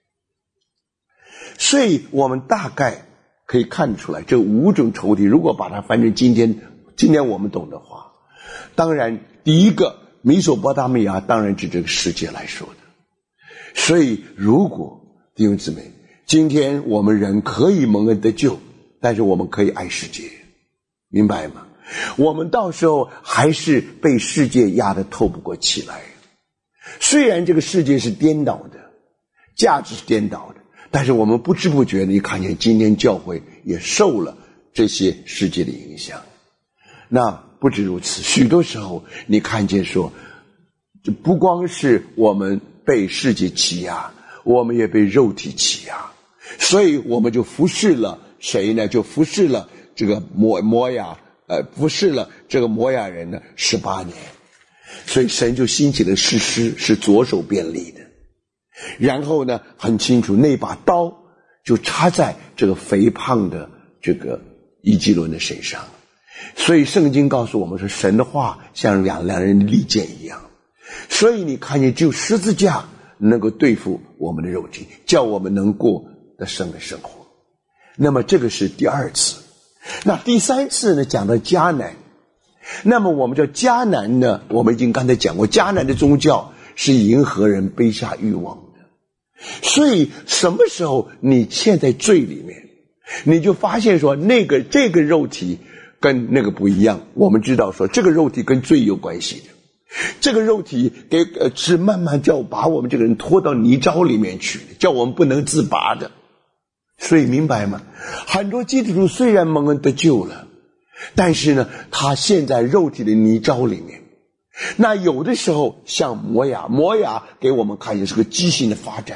所以我们大概可以看出来，这五种仇敌如果把它翻成今天我们懂的话，当然第一个米索波大米亚当然指这个世界来说的。所以如果弟兄姊妹，今天我们人可以蒙恩得救，但是我们可以爱世界，明白吗？我们到时候还是被世界压得透不过气来。虽然这个世界是颠倒的，价值是颠倒的，但是我们不知不觉的，你看见今天教会也受了这些世界的影响。那不止如此，许多时候你看见说，就不光是我们被世界欺压，我们也被肉体欺压，所以我们就服侍了谁呢？就服侍了这个服侍了这个摩亚人呢18年。所以神就兴起了士师，是左手便利的。然后呢，很清楚那把刀就插在这个肥胖的这个以基伦的身上。所以圣经告诉我们说，神的话像两人的利剑一样。所以你看见只有十字架能够对付我们的肉体，叫我们能过得胜的生活。那么这个是第二次。那第三次呢，讲到迦南。那么我们叫迦南呢，我们已经刚才讲过，迦南的宗教是迎合人卑下欲望的。所以什么时候你陷在罪里面，你就发现说这个肉体跟那个不一样。我们知道说这个肉体跟罪有关系的，这个肉体是慢慢把我们这个人拖到泥沼里面去，叫我们不能自拔的。所以明白吗？很多基督徒虽然蒙恩得救了，但是呢，他陷在肉体的泥沼里面。那有的时候像摩亚给我们看见是个畸形的发展，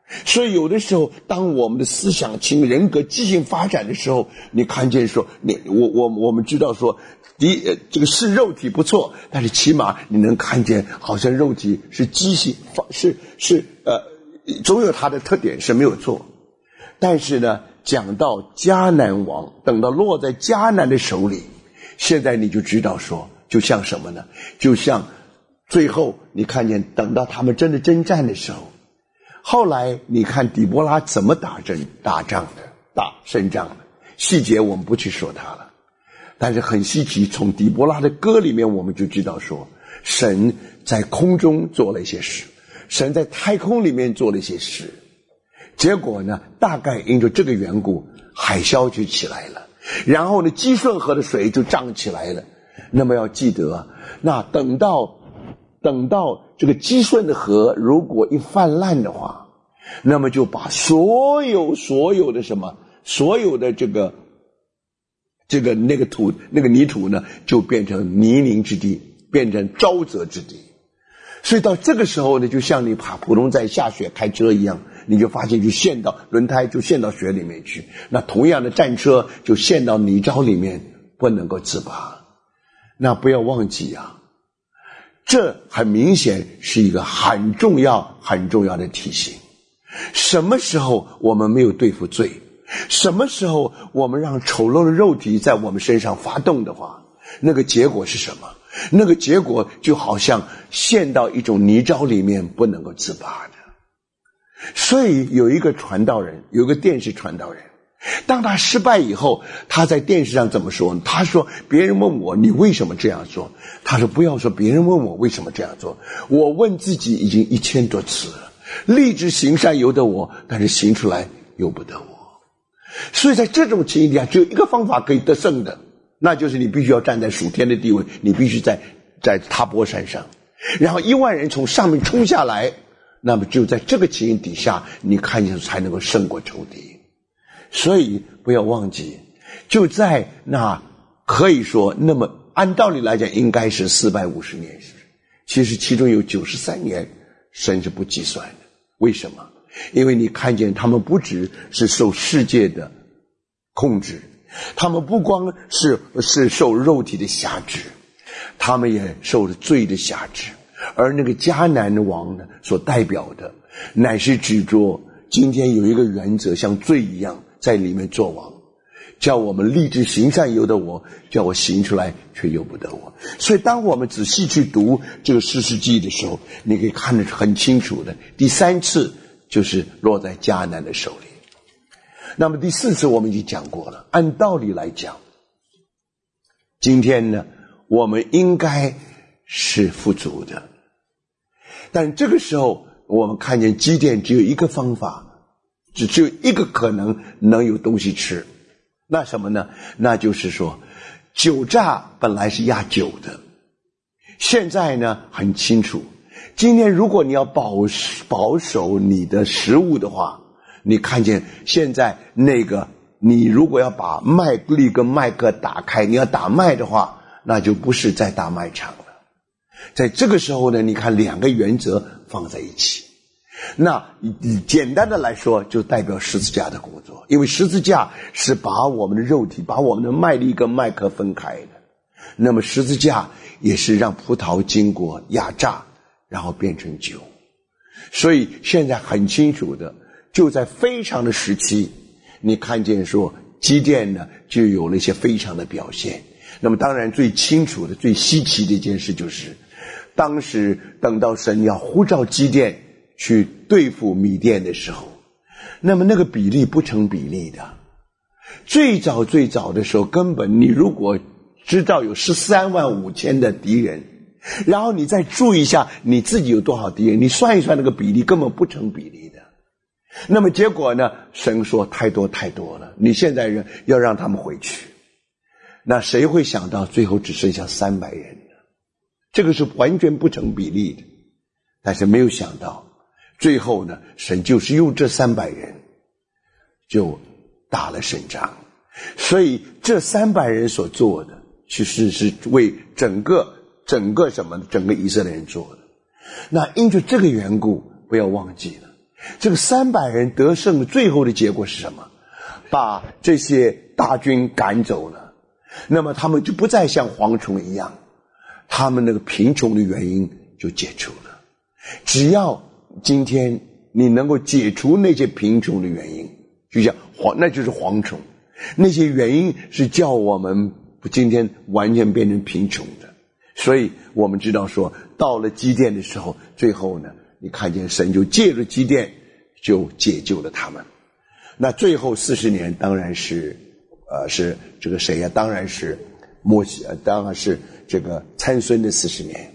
所以有的时候当我们的思想情人格畸形发展的时候，你看见说我们知道说这个是肉体不错，但是起码你能看见好像肉体是畸形，总有它的特点是没有错。但是呢，讲到迦南王，等到落在迦南的手里，现在你就知道说，就像什么呢？就像最后你看见等到他们真的征战的时候，后来你看底波拉怎么打胜仗的，细节我们不去说它了。但是很稀奇，从底波拉的歌里面我们就知道说，神在空中做了一些事，神在太空里面做了一些事。结果呢，大概因着这个缘故，海啸就起来了，然后呢，基顺河的水就涨起来了。那么要记得，那等到这个基顺的河如果一泛滥的话，那么就把所有的所有的那个泥土呢，就变成泥泞之地，变成沼泽之地。所以到这个时候呢，就像你普通在下雪开车一样，你就发现就陷到轮胎就陷到雪里面去，那同样的战车就陷到泥沼里面，不能够自拔。那不要忘记啊，这很明显是一个很重要的提醒。什么时候我们没有对付罪，什么时候我们让丑陋的肉体在我们身上发动的话，那个结果是什么？那个结果就好像陷到一种泥沼里面，不能够自拔的。所以有一个传道人，有一个电视传道人，当他失败以后，他在电视上怎么说呢？他说别人问我你为什么这样做，他说不要说别人问我为什么这样做，我问自己已经1000多次了，立志行善由得我，但是行出来由不得我。所以在这种情形下，只有一个方法可以得胜的，那就是你必须要站在属天的地位，你必须在塔波山上，然后1万人从上面冲下来，那么只有在这个情形底下，你看见才能够胜过仇敌。所以不要忘记，就在那可以说，那么按道理来讲应该是450年，其实其中有93年神是不计算的。为什么？因为你看见他们不只是受世界的控制，他们不光是受肉体的辖制，他们也受了罪的辖制。而那个迦南的王呢，所代表的乃是指着今天有一个原则，像罪一样在里面做王，叫我们立志行善由得我，叫我行出来却由不得我。所以当我们仔细去读这个士师记的时候，你可以看得很清楚的，第3次就是落在迦南的手里。那么第4次我们已经讲过了，按道理来讲，今天呢我们应该是富足的，但这个时候我们看见基甸只有一个方法，只有一个可能能有东西吃，那什么呢？那就是说酒榨本来是压酒的，现在呢很清楚，今天如果你要保守你的食物的话，你看见现在你如果要把麦粒跟麦克打开，你要打麦的话，那就不是在大卖场了。在这个时候呢，你看2个原则放在一起，那简单的来说就代表十字架的工作，因为十字架是把我们的肉体，把我们的麦粒跟麦克分开的，那么十字架也是让葡萄经过压榨然后变成酒。所以现在很清楚的，就在非常的时期，你看见说基甸呢就有了一些非常的表现。那么当然最清楚的最稀奇的一件事就是，当时等到神要呼召基甸去对付米甸的时候，那么那个比例不成比例的。最早的时候，根本你如果知道有13万5千的敌人，然后你再注意一下你自己有多少敌人，你算一算那个比例根本不成比例的。那么结果呢，神说太多了，你现在人要让他们回去。那谁会想到最后只剩下300人呢？这个是完全不成比例的。但是没有想到最后呢，神就是用这300人就打了胜仗。所以这300人所做的其实是为整个以色列人做的。那因着这个缘故，不要忘记了， 这个300人得胜最后的结果是什么？把这些大军赶走了，那么他们就不再像蝗虫一样，他们那个贫穷的原因就解除了。只要今天你能够解除那些贫穷的原因，就像那就是蝗虫，那些原因是叫我们今天完全变成贫穷的。所以我们知道说，到了基甸的时候，最后呢，你看见神就借着基甸就解救了他们。那最后40年当然是是这个谁呀？当然是摩西，当然是这个参孙的40年。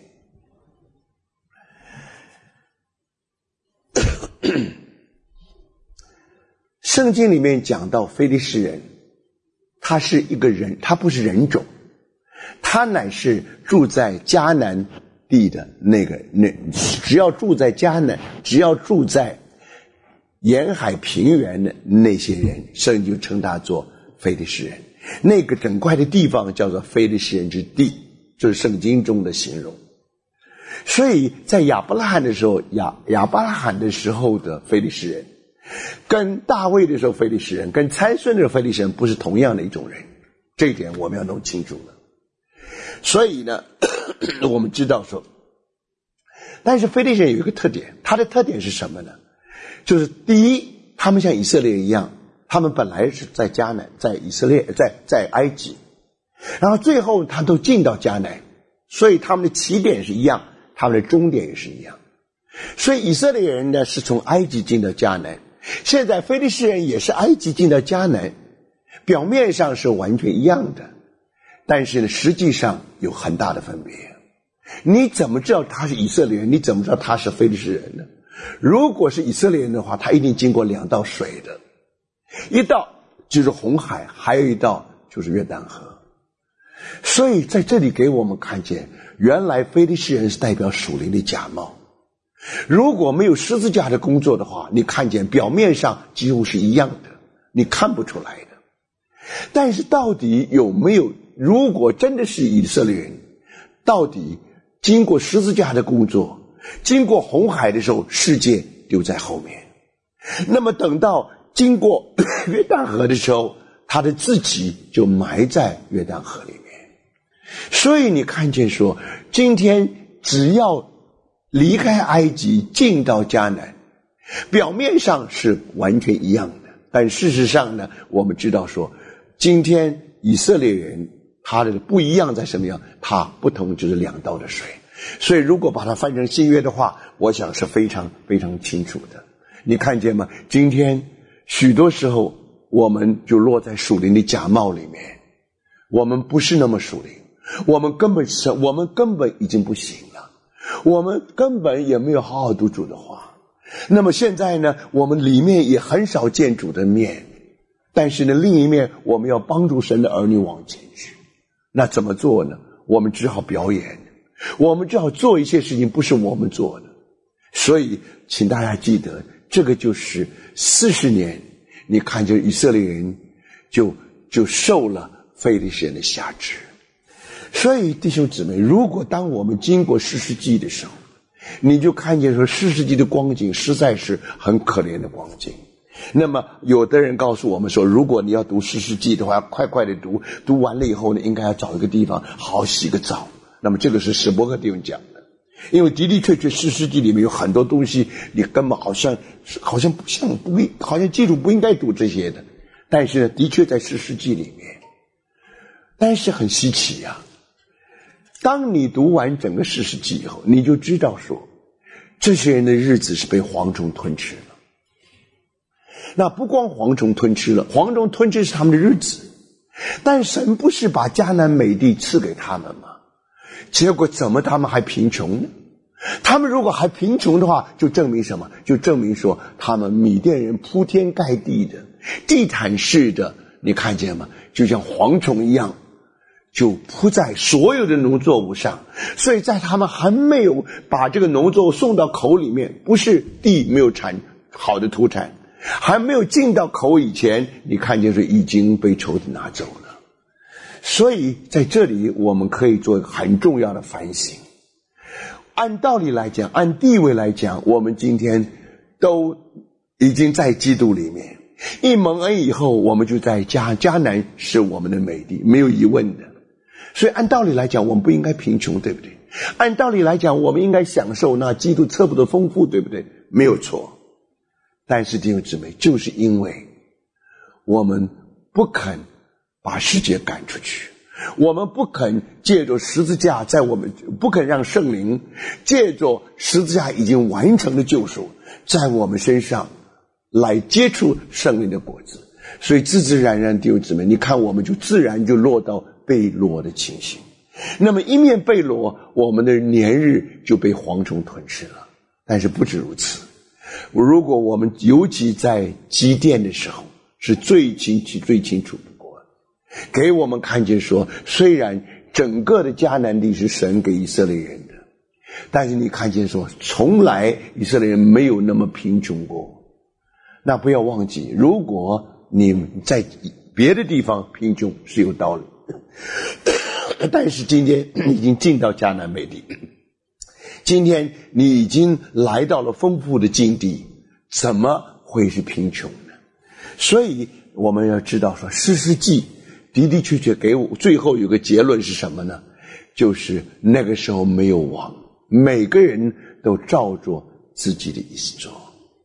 圣经里面讲到非利士人，他是一个人，他不是人种，他乃是住在迦南地的只要住在迦南，只要住在沿海平原的那些人，圣经就称他做非利士人。那个整块的地方叫做非利士人之地，就是圣经中的形容。所以在亚伯拉罕的时候，亚伯拉罕的时候的非利士人，跟大卫的时候非利士人，跟参孙的时候非利士人不是同样的一种人，这一点我们要弄清楚了。所以呢，我们知道说，但是非利士人有一个特点，他的特点是什么呢？就是第一，他们像以色列人一样，他们本来是在迦南，在以色列，在埃及，然后最后他都进到迦南，所以他们的起点是一样，他们的终点也是一样。所以以色列人呢是从埃及进到迦南，现在非利士人也是埃及进到迦南，表面上是完全一样的，但是呢实际上有很大的分别。你怎么知道他是以色列人？你怎么知道他是非利士人呢？如果是以色列人的话，他一定经过2道水的，一道就是红海，还有一道就是约旦河。所以在这里给我们看见，原来非利士人是代表属灵的假冒。如果没有十字架的工作的话，你看见表面上几乎是一样的，你看不出来的。但是到底有没有，如果真的是以色列人，到底经过十字架的工作，经过红海的时候，世界丢在后面，那么等到经过约旦河的时候，他的自己就埋在约旦河里面。所以你看见说，今天只要离开埃及进到迦南，表面上是完全一样的，但事实上呢，我们知道说，今天以色列人他的不一样在什么样？他不同就是2道的水。所以如果把它翻成新约的话，我想是非常非常清楚的。你看见吗？今天许多时候我们就落在属灵的假冒里面，我们不是那么属灵，我们根本已经不行了，我们根本也没有好好读主的话。那么现在呢，我们里面也很少见主的面，但是呢，另一面我们要帮助神的儿女往前去。那怎么做呢？我们只好表演，我们只好做一些事情不是我们做的。所以请大家记得，这个就是40年，你看见以色列人就受了非利士人的辖制。所以弟兄姊妹，如果当我们经过士师记的时候，你就看见说士师记的光景实在是很可怜的光景。那么有的人告诉我们说，如果你要读士师记的话，要快快的读，读完了以后呢，应该要找一个地方好好洗个澡。那么这个是史伯克弟兄讲的，因为的的确确士师记里面有很多东西你根本好像基督不应该读这些的，但是呢，的确在士师记里面。但是很稀奇啊，当你读完整个士师记以后，你就知道说，这些人的日子是被蝗虫吞吃了。那不光蝗虫吞吃了，蝗虫吞吃是他们的日子，但神不是把迦南美地赐给他们吗？结果怎么他们还贫穷呢？他们如果还贫穷的话，就证明什么？就证明说他们米甸人铺天盖地的地毯式的，你看见吗？就像蝗虫一样，就铺在所有的农作物上。所以在他们还没有把这个农作物送到口里面，不是地没有产好的土产，还没有进到口以前，你看见是已经被仇敌拿走了。所以在这里我们可以做很重要的反省。按道理来讲，按地位来讲，我们今天都已经在基督里面。一蒙恩以后，我们就在迦南是我们的美地，没有疑问的。所以按道理来讲，我们不应该贫穷，对不对？按道理来讲，我们应该享受那基督测不的丰富，对不对？没有错。但是弟兄姊妹，就是因为我们不肯把世界赶出去，我们不肯借着十字架，不肯让圣灵借着十字架已经完成的救赎，在我们身上来接触圣灵的果子，所以自自然然，弟兄姊妹，你看我们就自然就落到被掳的情形。那么一面被掳，我们的年日就被蝗虫吞噬了。但是不止如此，如果我们尤其在基甸的时候，是最清楚不过，给我们看见说，虽然整个的迦南地是神给以色列人的，但是你看见说，从来以色列人没有那么贫穷过。那不要忘记，如果你在别的地方贫穷是有道理的，但是今天已经进到迦南美地，今天你已经来到了丰富的境地，怎么会是贫穷呢？所以我们要知道说，士师记的的确确给我最后有个结论是什么呢？就是那个时候没有王，每个人都照着自己的意思做。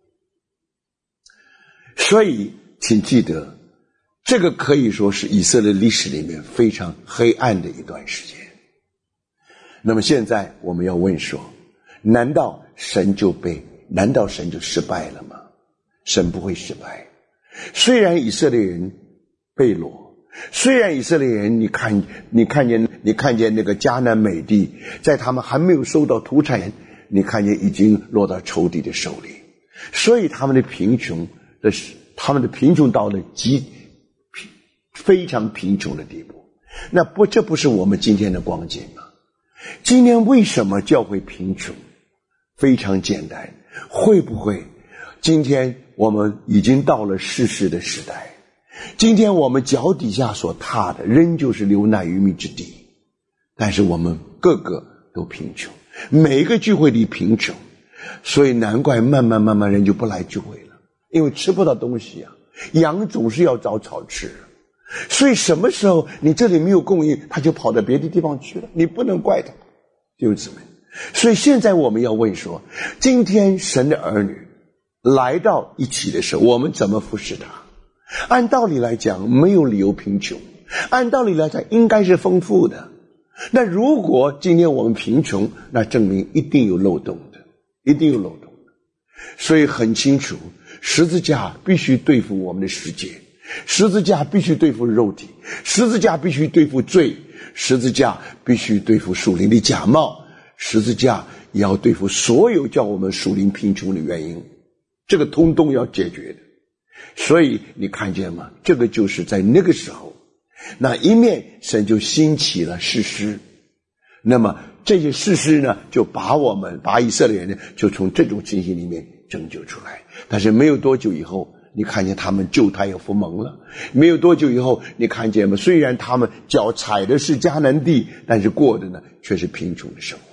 所以请记得，这个可以说是以色列历史里面非常黑暗的一段时间。那么现在我们要问说，难道神就失败了吗？神不会失败。虽然以色列人被掳，虽然以色列人你看见那个迦南美地，在他们还没有收到土产，你看见已经落到仇敌的手里，所以他们的贫穷到了非常贫穷的地步。这不是我们今天的光景吗？今天为什么教会贫穷？非常简单，会不会今天我们已经到了世事的时代，今天我们脚底下所踏的仍旧是流奶与蜜之地，但是我们个个都贫穷，每一个聚会里贫穷，所以难怪慢慢人就不来聚会了，因为吃不到东西啊，羊总是要找草吃，所以什么时候你这里没有供应，他就跑到别的地方去了，你不能怪他，弟兄姊妹。所以现在我们要问说，今天神的儿女来到一起的时候，我们怎么服侍他？按道理来讲，没有理由贫穷，按道理来讲应该是丰富的。那如果今天我们贫穷，那证明一定有漏洞的，一定有漏洞的。所以很清楚，十字架必须对付我们的世界，十字架必须对付肉体，十字架必须对付罪，十字架必须对付属灵的假冒，十字架也要对付所有叫我们属灵贫穷的原因，这个通通要解决的。所以你看见吗？这个就是在那个时候，那一面神就兴起了士师，那么这些士师呢，就把以色列人呢，就从这种情形里面拯救出来。但是没有多久以后，你看见他们旧态又复萌了。没有多久以后，你看见吗？虽然他们脚踩的是迦南地，但是过的呢却是贫穷的生活。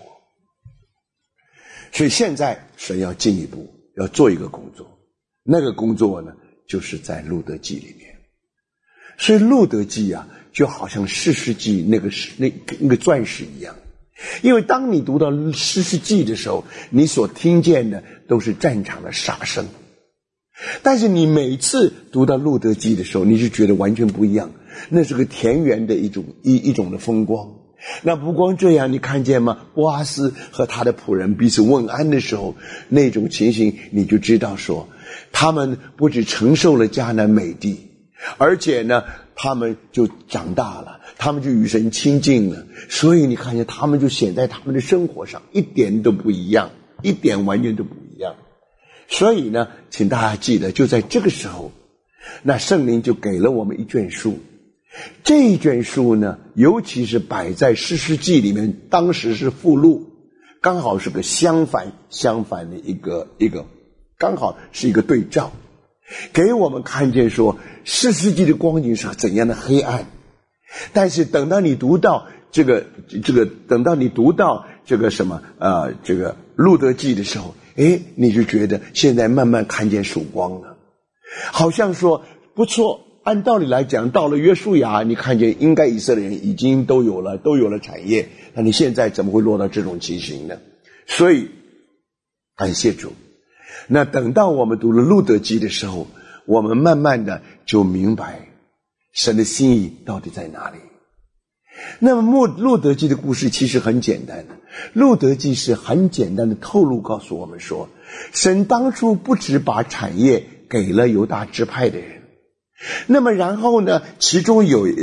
所以现在神要进一步要做一个工作，那个工作呢，就是在路德记里面。所以路德记啊，就好像士师记那个钻石一样，因为当你读到士师记的时候，你所听见的都是战场的杀声，但是你每次读到路德记的时候，你就觉得完全不一样，那是个田园的一种的风光。那不光这样，你看见吗？波阿斯和他的仆人彼此问安的时候，那种情形你就知道说，他们不只承受了迦南美地，而且呢他们就长大了，他们就与神亲近了，所以你看见他们就显在他们的生活上一点都不一样，一点完全都不一样。所以呢，请大家记得，就在这个时候，那圣灵就给了我们一卷书。这一卷书呢，尤其是摆在士师记里面，当时是附录，刚好是个相反的一个刚好是一个对照，给我们看见说士师记的光景是怎样的黑暗。但是等到你读到这个路德记的时候， 你就觉得现在慢慢看见曙光了，好像说不错，按道理来讲，到了约书亚，你看见应该以色列人已经都有了产业，那你现在怎么会落到这种情形呢？所以感谢主。那等到我们读了路得记的时候，我们慢慢的就明白神的心意到底在哪里。那么路得记的故事其实很简单的，路得记是很简单的透露告诉我们说，神当初不只把产业给了犹大支派的人，那么然后呢，其中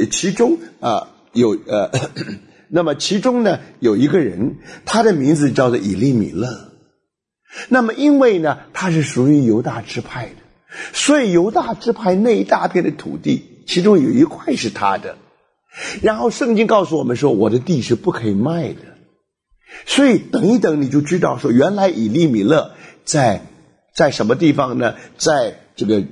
呢有一个人，他的名字叫做以利米勒。那么因为呢他是属于犹大支派的，所以犹大支派那一大片的土地，其中有一块是他的。然后圣经告诉我们说，我的地是不可以卖的。所以等一等你就知道说，原来以利米勒在什么地方呢？在这个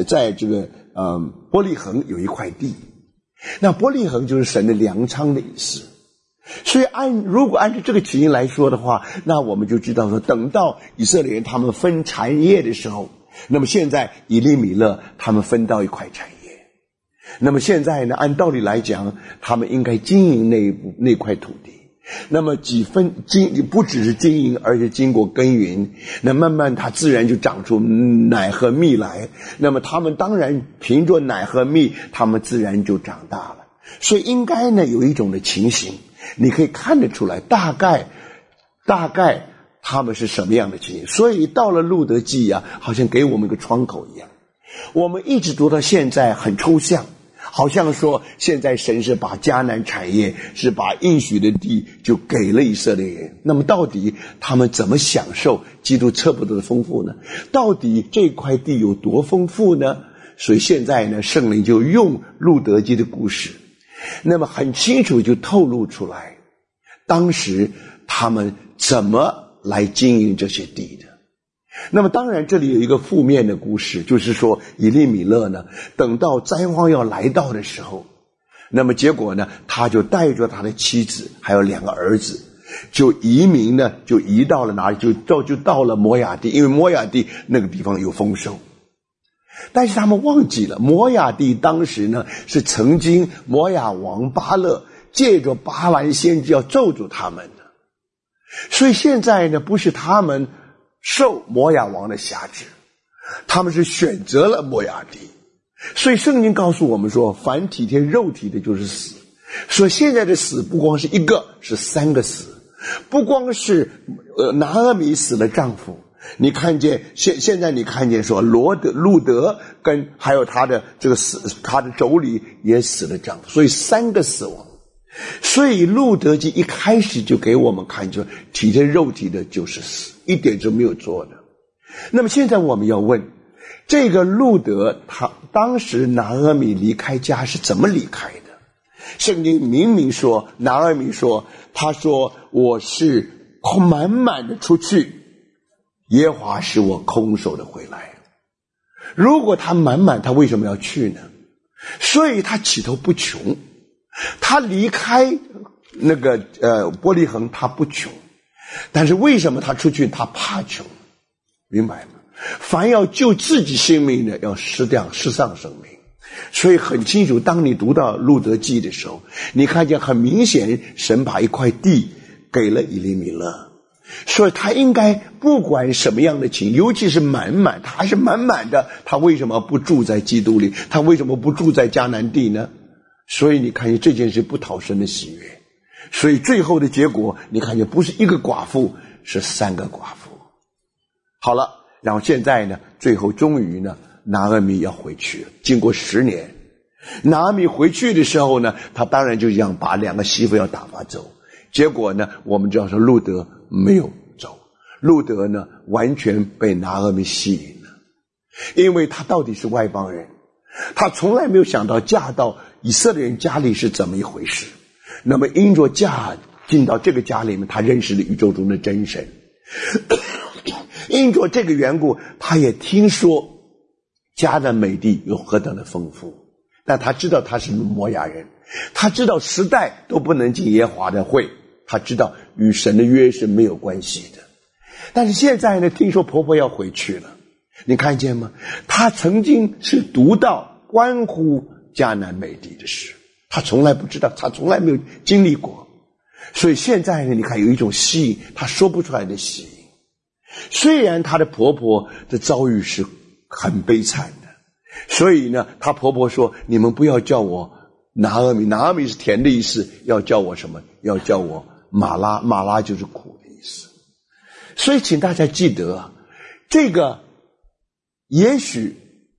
伯利恒有一块地。那伯利恒就是神的粮仓的意思。所以如果按照这个情形来说的话，那我们就知道说，等到以色列人他们分产业的时候，那么现在以利米勒他们分到一块产业。那么现在呢，按道理来讲，他们应该经营那块土地。那么不只是经营，而且经过耕耘，那慢慢它自然就长出奶和蜜来。那么他们当然凭着奶和蜜，他们自然就长大了。所以应该呢有一种的情形，你可以看得出来，大概他们是什么样的情形。所以到了路得记啊，好像给我们一个窗口一样。我们一直读到现在很抽象，好像说现在神是把迦南产业，是把应许的地就给了以色列人。那么到底他们怎么享受基督测不得的丰富呢？到底这块地有多丰富呢？所以现在呢，圣灵就用路得记的故事，那么很清楚就透露出来，当时他们怎么来经营这些地的。那么当然这里有一个负面的故事，就是说以利米勒呢，等到灾荒要来到的时候，那么结果呢，他就带着他的妻子还有2个儿子，就移民呢，就移到了哪里？就到了摩亚地，因为摩亚地那个地方有丰收。但是他们忘记了，摩亚地当时呢是曾经摩亚王巴勒借着巴兰先知要咒诅他们的，所以现在呢不是他们受摩亚王的辖制，他们是选择了摩亚地。所以圣经告诉我们说，凡体贴肉体的就是死。所以现在的死不光是一个，是3个死。不光是拿俄米死了丈夫，你看见现在你看见说路得跟还有他的这个他的妯娌也死了丈夫，所以3个死亡。所以路得记一开始就给我们看，就体贴肉体的就是死，一点都没有做的。那么现在我们要问，这个路得他当时拿俄米离开家是怎么离开的？圣经明明说，拿俄米说，他说我是满满的出去，耶和华使我空手的回来。如果他满满，他为什么要去呢？所以他起头不穷。他离开那个伯利恒，他不穷，但是为什么他出去？他怕穷，明白吗？凡要救自己性命的，要失丧生命。所以很清楚，当你读到路得记的时候，你看见很明显，神把一块地给了以利米勒，所以他应该不管什么样的情，尤其是满满，他还是满满的，他为什么不住在基督里？他为什么不住在迦南地呢？所以你看见这件事不讨神的喜悦，所以最后的结果你看见不是1个寡妇，是3个寡妇。好了，然后现在呢，最后终于呢，拿俄米要回去了。经过10年，拿俄米回去的时候呢，他当然就想把2个媳妇要打发走。结果呢，我们知道说路得没有走，路得呢完全被拿俄米吸引了，因为他到底是外邦人，他从来没有想到嫁到以色列人家里是怎么一回事。那么因着嫁进到这个家里面，他认识了宇宙中的真神。因着这个缘故，他也听说迦南美地有何等的丰富，但他知道他是摩亚人，他知道10代都不能进耶和华的会，他知道与神的约是没有关系的。 但是现在呢，听说婆婆要回去了，你看见吗？她曾经是读到关乎迦南美地的事，她从来不知道，她从来没有经历过，所以现在呢，你看有一种吸引，她说不出来的吸引。虽然她的婆婆的遭遇是很悲惨的，所以呢，她婆婆说：“你们不要叫我拿俄米，拿俄米是甜的意思，要叫我什么？要叫我马拉，马拉就是苦的意思。”所以请大家记得，这个也许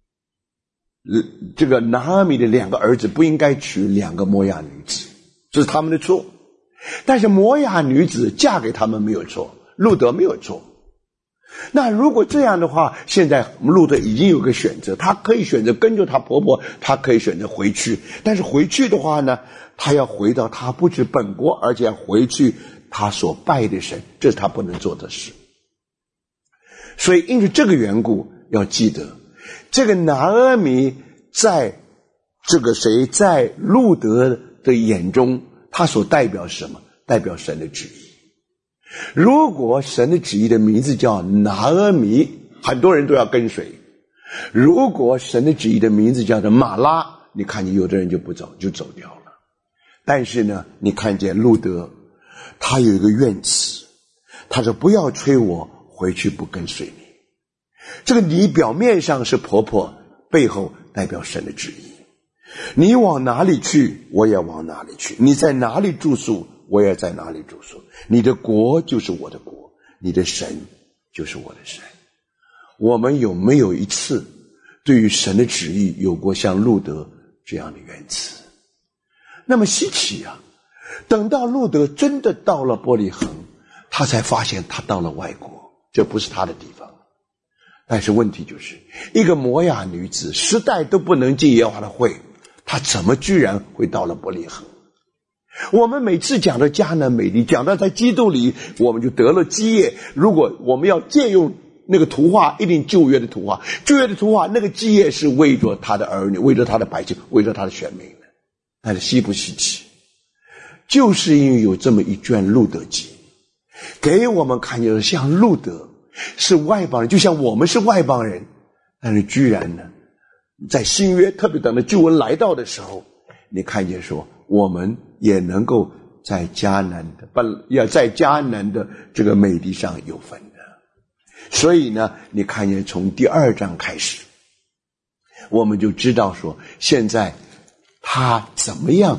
这个拿俄米的2个儿子不应该娶2个摩亚女子，这是他们的错。但是摩亚女子嫁给他们没有错，路德没有错。那如果这样的话，现在路德已经有个选择，他可以选择跟着他婆婆，他可以选择回去。但是回去的话呢，他要回到他不止本国，而且要回去他所拜的神，这是他不能做的事。所以因为这个缘故，要记得这个拿俄米在这个谁，在路德的眼中，他所代表什么？代表神的旨意。如果神的旨意的名字叫拿俄米，很多人都要跟随。如果神的旨意的名字叫做马拉，你看见有的人就不走，就走掉了。但是呢，你看见路德，他有一个愿词，他说：“不要催我回去不跟随你。”这个你表面上是婆婆，背后代表神的旨意。你往哪里去，我也往哪里去；你在哪里住宿，我也在哪里住宿。你的国就是我的国，你的神就是我的神。我们有没有一次对于神的旨意有过像路德这样的愿词？那么稀奇啊！等到路德真的到了伯利恒，他才发现他到了外国，这不是他的地方。但是问题就是，一个摩亚女子10代都不能进耶和华的会，她怎么居然会到了伯利恒？我们每次讲到迦南美地，讲到在基督里我们就得了基业，如果我们要借用那个图画，一定旧约的图画，旧约的图画那个基业是为着他的儿女，为着他的百姓，为着他的选民的。但是稀不稀奇？就是因为有这么一卷路德记，给我们看见像路德是外邦人，就像我们是外邦人，但是居然呢，在新约特别等到救恩来到的时候，你看见说我们也能够在迦南的这个美地上有份的。所以呢，你看见从第2章开始，我们就知道说现在他怎么样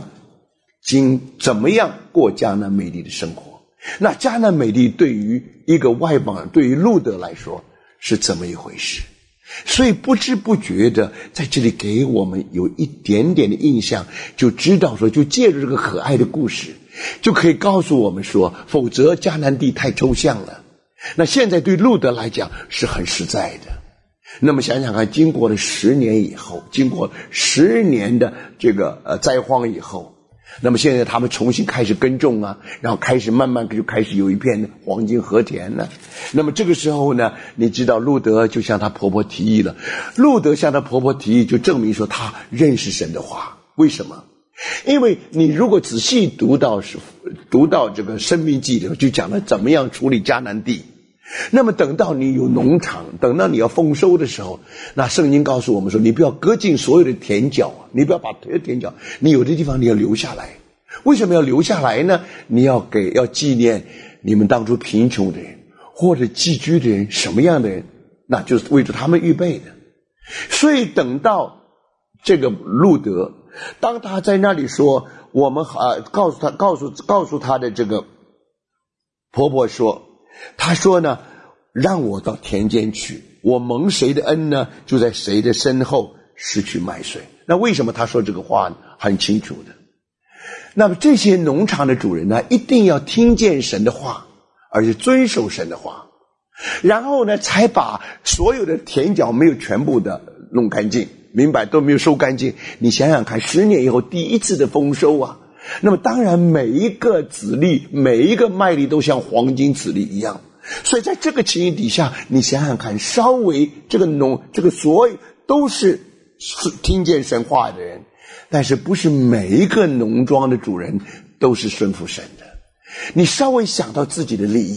过迦南美地的生活。那迦南美地对于一个外邦人，对于路德来说是怎么一回事？所以不知不觉的在这里给我们有一点点的印象，就知道说，就借着这个可爱的故事，就可以告诉我们说，否则迦南地太抽象了。那现在对路德来讲是很实在的。那么想想看，经过了10年以后，经过10年的这个灾荒以后，那么现在他们重新开始耕种啊，然后开始慢慢就开始有一片黄金禾田了。那么这个时候呢，你知道路德就向他婆婆提议了。路德向他婆婆提议，就证明说他认识神的话。为什么？因为你如果仔细读到这个申命记里头，就讲了怎么样处理迦南地。那么等到你有农场，等到你要丰收的时候，那圣经告诉我们说，你不要割尽所有的田角，你不要把田角，你有的地方你要留下来。为什么要留下来呢？你要纪念你们当初贫穷的人或者寄居的人，什么样的人，那就是为着他们预备的。所以等到这个路德，当他在那里说，我们告诉他的这个婆婆说，他说呢，让我到田间去，我蒙谁的恩呢，就在谁的身后拾取麦穗。那为什么他说这个话呢？很清楚的。那么这些农场的主人呢，一定要听见神的话，而且遵守神的话，然后呢才把所有的田角没有全部的弄干净，明白，都没有收干净。你想想看，10年以后第一次的丰收啊，那么当然每一个子粒，每一个麦粒都像黄金子粒一样。所以在这个情形底下，你想想看，稍微这个所有都是听见神话的人，但是不是每一个农庄的主人都是顺服神的。你稍微想到自己的利益，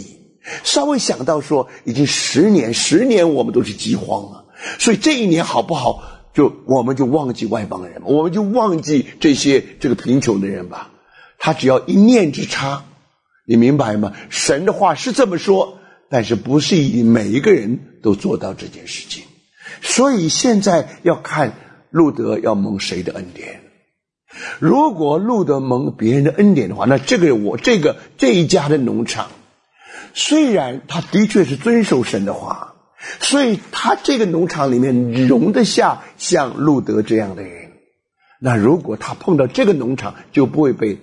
稍微想到说已经10年我们都是饥荒了，所以这一年好不好，我们就忘记外邦人，我们就忘记这个贫穷的人吧。他只要一念之差，你明白吗？神的话是这么说，但是不是每一个人都做到这件事情。所以现在要看路德要蒙谁的恩典。如果路德蒙别人的恩典的话，那这一家的农场，虽然他的确是遵守神的话，所以他这个农场里面容得下像路德这样的人。那如果他碰到这个农场，就不会被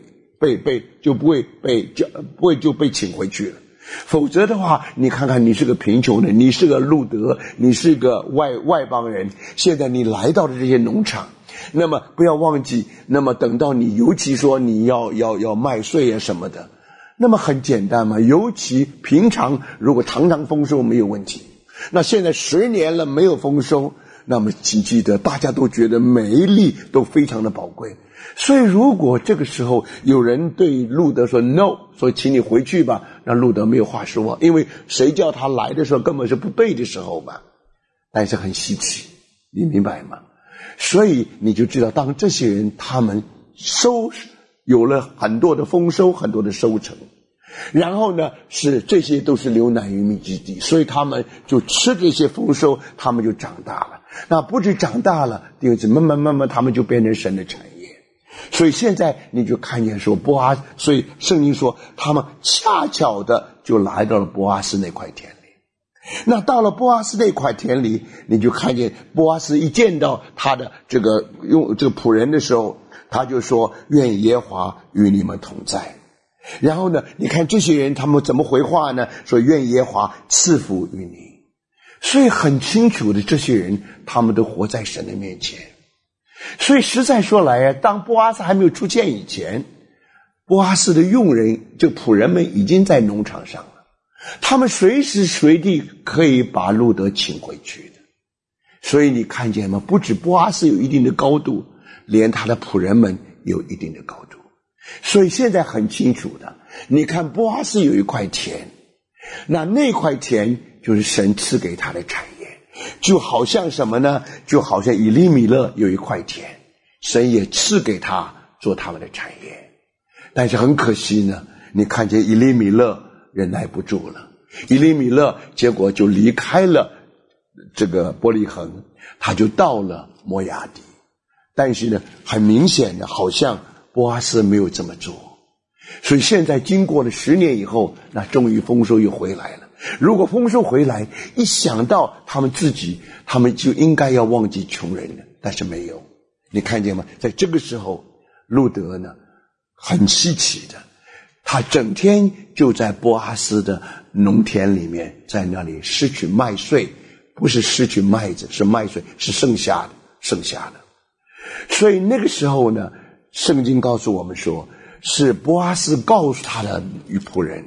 请回去了。否则的话，你看看你是个贫穷人，你是个路德，你是个外邦人，现在你来到了这些农场，那么不要忘记，那么等到你尤其说你要麦穗啊什么的，那么很简单嘛，尤其平常如果常常丰收没有问题，那现在10年了没有丰收，那么请记得大家都觉得每一粒都非常的宝贵。所以如果这个时候有人对路德说 no， 说请你回去吧，那路德没有话说，因为谁叫他来的时候根本是不对的时候吧。但是很稀奇，你明白吗？所以你就知道，当这些人他们有了很多的丰收，很多的收成，然后呢这些都是流奶与蜜之地，所以他们就吃这些丰收，他们就长大了。那不止长大了，慢慢他们就变成神的产业。所以现在你就看见说所以圣经说他们恰巧的就来到了波阿斯那块田里。那到了波阿斯那块田里，你就看见波阿斯一见到他的这个仆人的时候，他就说愿耶和华与你们同在。然后呢，你看这些人他们怎么回话呢？说愿耶和华赐福于你。所以很清楚的，这些人他们都活在神的面前。所以实在说来当波阿斯还没有出现以前，波阿斯的佣人仆人们已经在农场上了，他们随时随地可以把路德请回去的。所以你看见吗？不止波阿斯有一定的高度，连他的仆人们有一定的高度。所以现在很清楚的，你看波阿斯有一块田，那块田就是神赐给他的产业，就好像什么呢？就好像以利米勒有一块田，神也赐给他做他们的产业。但是很可惜呢，你看见以利米勒忍耐不住了，以利米勒结果就离开了这个伯利恒，他就到了摩亚底。但是呢，很明显的好像波阿斯没有这么做。所以现在经过了10年以后，那终于丰收又回来了。如果丰收回来，一想到他们自己，他们就应该要忘记穷人了，但是没有。你看见吗？在这个时候，路德呢，很稀奇的，他整天就在波阿斯的农田里面，在那里拾取麦穗，不是拾取麦子，是麦穗，是剩下的。所以那个时候呢，圣经告诉我们说，是波阿斯告诉他的仆人，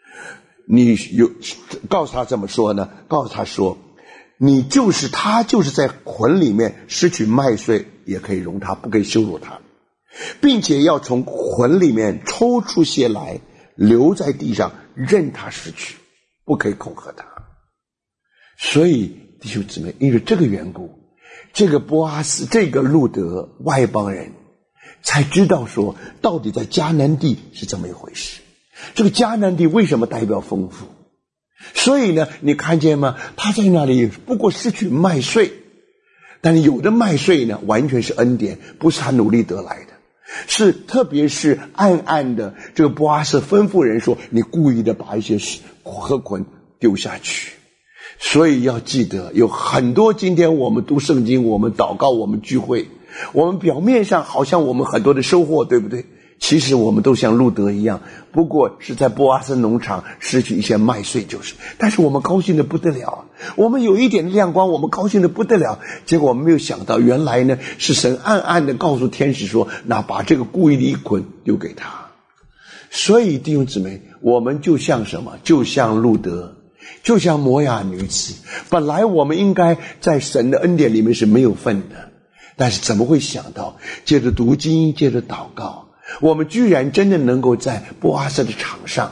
告诉他怎么说呢？告诉他说，他就是在捆里面拾取麦穗，也可以容他，不可以羞辱他，并且要从捆里面抽出些来，留在地上，任他拾取，不可以恐吓他。所以弟兄姊妹，因为这个缘故，这个波阿斯，这个路德外邦人才知道说，到底在迦南地是这么一回事。这个迦南地为什么代表丰富？所以呢，你看见吗？他在那里不过失去麦穗，但是有的麦穗呢，完全是恩典，不是他努力得来的，是特别是暗暗的，这个波阿斯吩咐人说，你故意的把一些禾捆丢下去。所以要记得，有很多今天我们读圣经，我们祷告，我们聚会，我们表面上好像我们很多的收获，对不对？其实我们都像路德一样，不过是在波阿斯农场失去一些麦穗就是，但是我们高兴的不得了，我们有一点亮光，我们高兴的不得了，结果我们没有想到，原来呢是神暗暗的告诉天使说，那把这个故意的一捆丢给他。所以弟兄姊妹，我们就像什么？就像路德，就像摩亚女子，本来我们应该在神的恩典里面是没有份的，但是怎么会想到借着读经，借着祷告，我们居然真的能够在波阿斯的场上，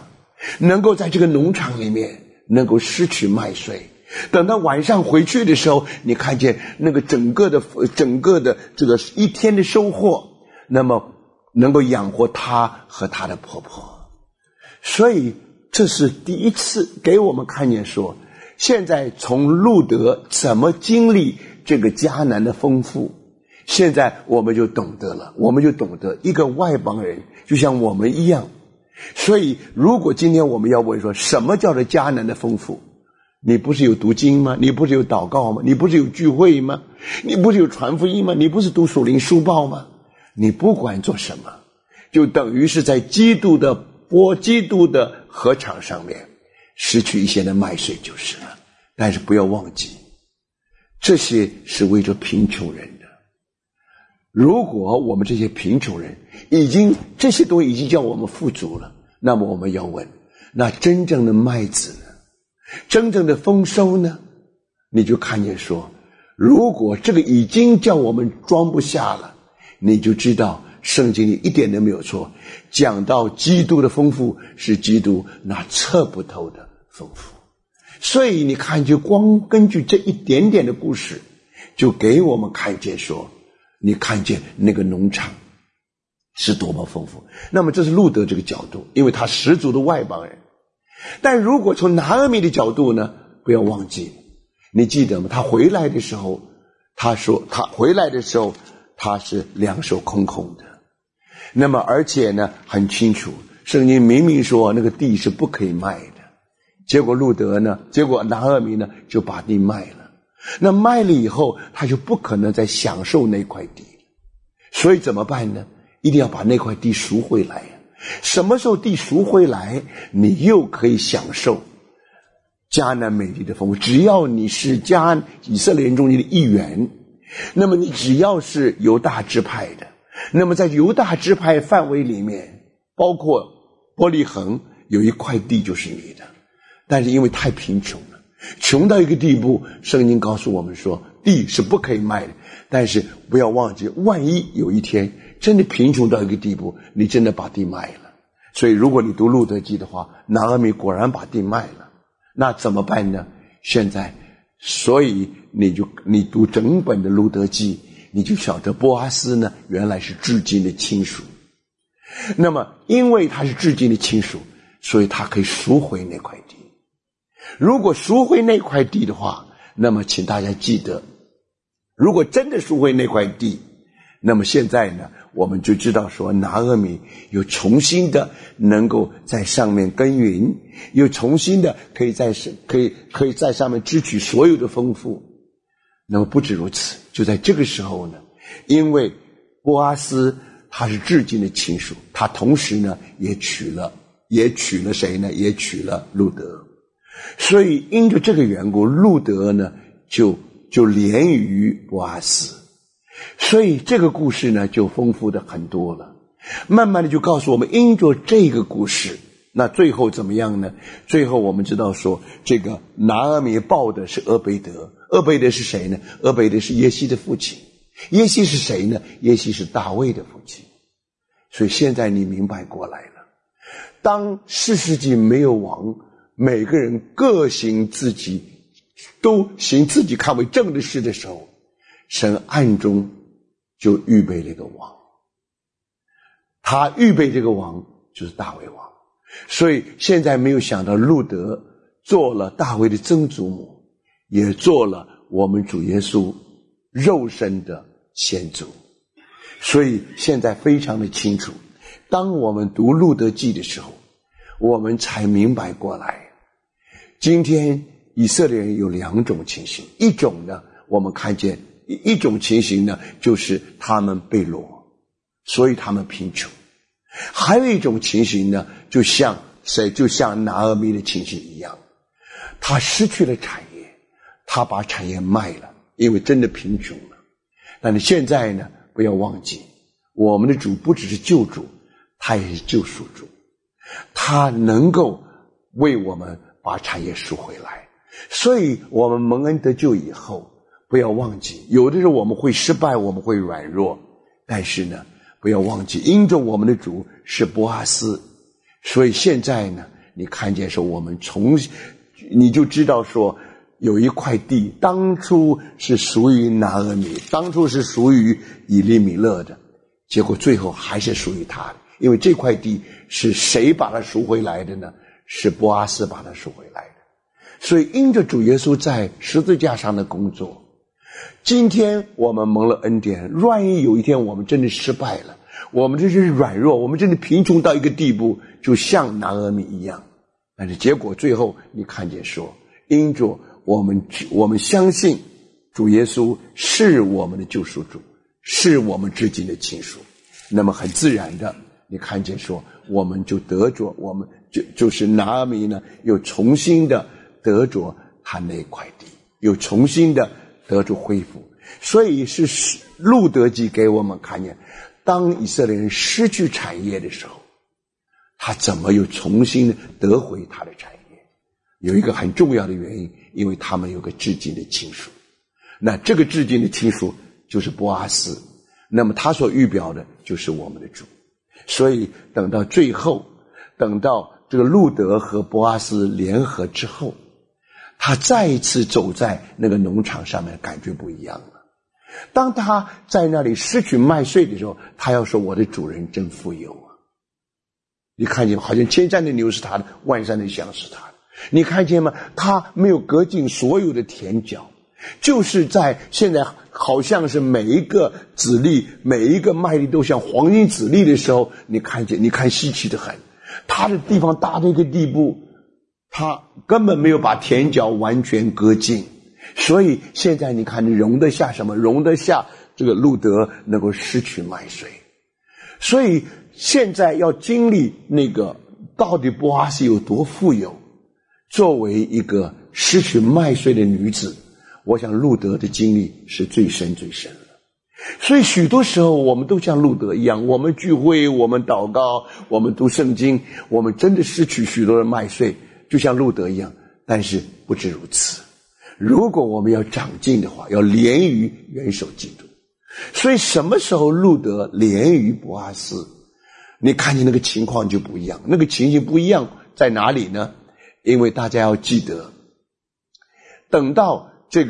能够在这个农场里面能够拾取麦穗，等到晚上回去的时候，你看见那个整个的这个一天的收获，那么能够养活她和她的婆婆。所以这是第一次给我们看见说，现在从路得怎么经历这个迦南的丰富，现在我们就懂得了，我们就懂得一个外邦人就像我们一样。所以如果今天我们要问说什么叫做迦南的丰富，你不是有读经吗？你不是有祷告吗？你不是有聚会吗？你不是有传福音吗？你不是读属灵书报吗？你不管做什么，就等于是在基督的禾场上面失去一些的麦穗就是了。但是不要忘记，这些是为着贫穷人的。如果我们这些贫穷人这些东西已经叫我们富足了，那么我们要问，那真正的麦子呢？真正的丰收呢？你就看见说，如果这个已经叫我们装不下了，你就知道圣经里一点都没有错，讲到基督的丰富是基督那测不透的丰富。所以你看，就光根据这一点点的故事，就给我们看见说，你看见那个农场是多么丰富。那么这是路得这个角度，因为他十足的外邦人。但如果从拿俄米的角度呢，不要忘记，你记得吗？他回来的时候，他说他是两手空空的。那么而且呢，很清楚，圣经明明说那个地是不可以卖的。结果拿俄米呢就把地卖了。那卖了以后，他就不可能再享受那块地，所以怎么办呢？一定要把那块地赎回来。什么时候地赎回来，你又可以享受迦南美地的丰富。只要你是以色列人中间的一员，那么你只要是犹大支派的，那么在犹大支派范围里面，包括伯利恒有一块地就是你的。但是因为太贫穷了，穷到一个地步，圣经告诉我们说地是不可以卖的。但是不要忘记，万一有一天真的贫穷到一个地步，你真的把地卖了。所以如果你读路得记的话，拿俄米果然把地卖了，那怎么办呢？现在所以你读整本的路得记，你就晓得波阿斯呢原来是至亲的亲属。那么因为他是至亲的亲属，所以他可以赎回那块地。如果赎回那块地的话，那么请大家记得，如果真的赎回那块地，那么现在呢，我们就知道说拿俄米又重新的能够在上面耕耘，又重新的可以在上面支取所有的丰富。那么不止如此，就在这个时候呢，因为波阿斯他是至亲的亲属，他同时呢也娶了谁呢？也娶了路得。所以因着这个缘故，路得呢就连于波阿斯。所以这个故事呢就丰富的很多了。慢慢的就告诉我们，因着这个故事，那最后怎么样呢？最后我们知道说，这个拿俄米抱的是俄贝德。俄贝德是谁呢？俄贝德是耶西的父亲。耶西是谁呢？耶西是大卫的父亲。所以现在你明白过来了，当士世纪没有王，每个人各行自己，都行自己看为正的事的时候，神暗中就预备了一个王。他预备这个王就是大卫王。所以现在没有想到路得做了大卫的曾祖母，也做了我们主耶稣肉身的先祖。所以现在非常的清楚，当我们读路得记的时候，我们才明白过来，今天以色列人有两种情形。一种呢，我们看见一种情形呢，就是他们被掳，所以他们贫穷。还有一种情形呢，就像拿俄米的情形一样，他失去了产业，他把产业卖了，因为真的贫穷了。但是现在呢，不要忘记，我们的主不只是救主，他也是救赎主，他能够为我们把产业赎回来。所以我们蒙恩得救以后，不要忘记，有的时候我们会失败，我们会软弱，但是呢，不要忘记，因着我们的主是波阿斯，所以现在呢， 你看见说你就知道说有一块地当初是属于拿俄米，当初是属于以利米勒的，结果最后还是属于他的。因为这块地是谁把它赎回来的呢？是波阿斯把它赎回来的。所以因着主耶稣在十字架上的工作，今天我们蒙了恩典，万一有一天我们真的失败了，我们真是软弱，我们真的贫穷到一个地步，就像拿俄米一样，但是结果最后你看见说，因着我们相信主耶稣是我们的救赎主，是我们至今的亲属，那么很自然的你看见说，我们就得着，我们就是拿俄米呢又重新的得着他那块地，又重新的得着恢复。所以是路得记给我们看见，当以色列人失去产业的时候，他怎么又重新得回他的产业。有一个很重要的原因，因为他们有个至近的亲属，那这个至近的亲属就是波阿斯，那么他所预表的就是我们的主。所以等到最后，等到这个路得和波阿斯联合之后，他再一次走在那个农场上面，感觉不一样了。当他在那里失去麦穗的时候，他要说我的主人真富有啊！你看见好像千山的牛是他的，万山的香是他的，你看见吗？他没有割尽所有的田角，就是在现在好像是每一个籽粒，每一个麦粒都像黄金籽粒的时候，你看稀奇的很。他的地方大到一个地步，他根本没有把田角完全割尽，所以现在你看容得下什么？容得下这个路得能够失去麦穗。所以现在要经历那个到底波阿斯有多富有，作为一个失去麦穗的女子，我想路得的经历是最深最深了。所以许多时候我们都像路得一样，我们聚会，我们祷告，我们读圣经，我们真的失去许多的麦穗，就像路得一样。但是不止如此，如果我们要长进的话，要连于元首基督。所以什么时候路得连于波阿斯，你看见那个情况就不一样。那个情形不一样在哪里呢？因为大家要记得，等到这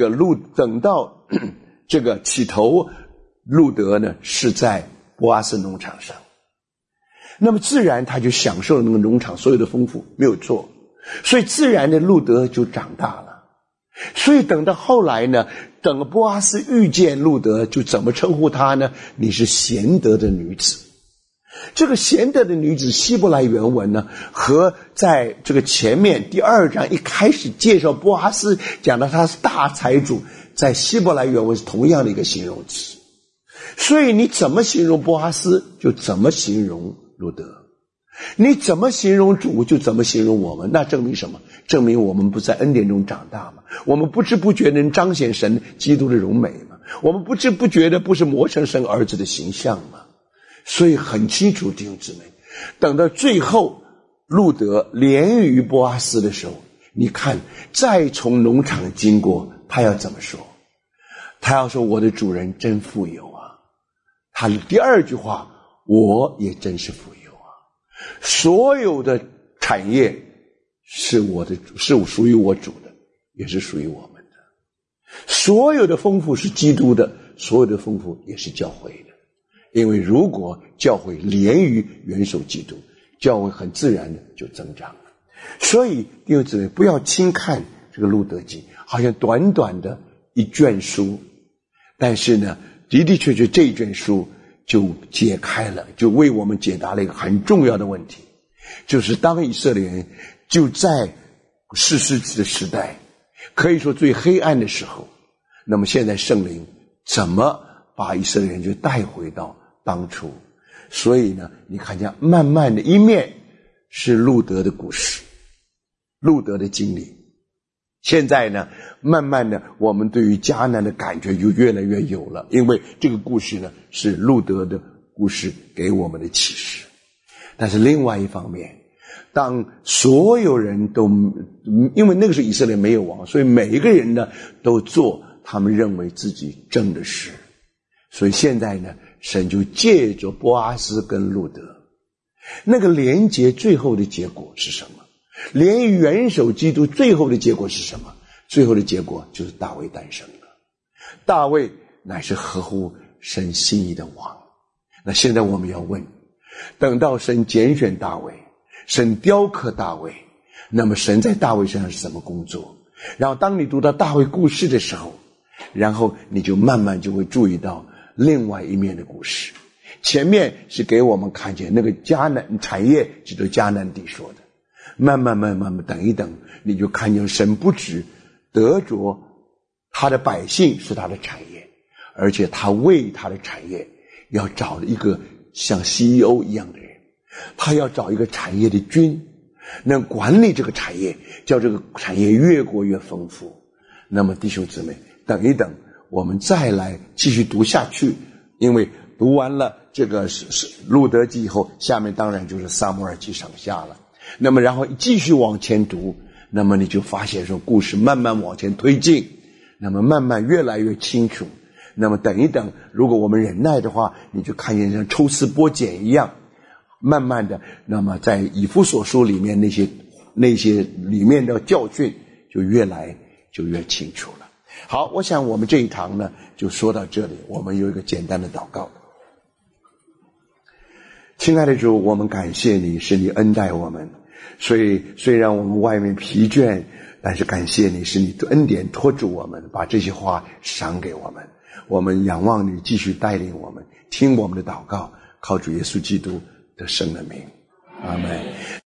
个起头路得呢是在波阿斯农场上，那么自然他就享受了那个农场所有的丰富，没有错。所以自然的路得就长大了。所以等到后来呢，等波阿斯遇见路得，就怎么称呼他呢？你是贤德的女子。这个贤德的女子希伯来原文呢，和在这个前面第2章一开始介绍波阿斯讲到他是大财主，在希伯来原文是同样的一个形容词。所以你怎么形容波阿斯，就怎么形容路得；你怎么形容主，就怎么形容我们。那证明什么？证明我们不在恩典中长大嘛，我们不知不觉能彰显神基督的荣美嘛，我们不知不觉的不是磨成神儿子的形象嘛。所以很清楚，弟兄姊妹，等到最后路得连于波阿斯的时候，你看再从农场经过，他要怎么说？他要说我的主人真富有啊。他的第2句话，我也真是富有啊。所有的产业是属于我主的，也是属于我们的。所有的丰富是基督的，所有的丰富也是教会的。因为如果教会连于元首基督，教会很自然的就增长了。所以弟兄姊妹，不要轻看这个路得记，好像短短的一卷书，但是呢，的的确确这一卷书就解开了，就为我们解答了一个很重要的问题，就是当以色列人就在士师记的时代，可以说最黑暗的时候，那么现在圣灵怎么把以色列人就带回到当初。所以呢，你看见慢慢的一面是路得的故事，路得的经历。现在呢，慢慢的我们对于迦南的感觉就越来越有了，因为这个故事呢是路得的故事给我们的启示。但是另外一方面，当所有人都，因为那个时候以色列没有王，所以每一个人呢都做他们认为自己正的事。所以现在呢，神就借着波阿斯跟路得，那个连结最后的结果是什么？ 连元首基督最后的结果是什么？最后的结果就是大卫诞生了。大卫乃是合乎神心意的王。那现在我们要问，等到神拣选大卫，神雕刻大卫，那么神在大卫身上是什么工作？然后当你读到大卫故事的时候，然后你就慢慢就会注意到另外一面的故事。前面是给我们看见那个迦南产业，指着迦南地说的，慢慢等一等，你就看见神不止得着他的百姓是他的产业，而且他为他的产业要找一个像 CEO 一样的人，他要找一个产业的君，能管理这个产业，叫这个产业越过越丰富。那么弟兄姊妹，等一等，我们再来继续读下去，因为读完了这个路得记以后，下面当然就是撒母耳记上下了。那么然后继续往前读，那么你就发现说故事慢慢往前推进，那么慢慢越来越清楚。那么等一等，如果我们忍耐的话，你就看见像抽丝剥茧一样，慢慢的，那么在以弗所书里面那些里面的教训就越来就越清楚了。好，我想我们这一堂呢就说到这里，我们有一个简单的祷告。亲爱的主，我们感谢你，是你恩待我们，所以虽然我们外面疲倦，但是感谢你，是你恩典拖住我们，把这些话赏给我们。我们仰望你继续带领我们，听我们的祷告，靠主耶稣基督的圣的名，阿们。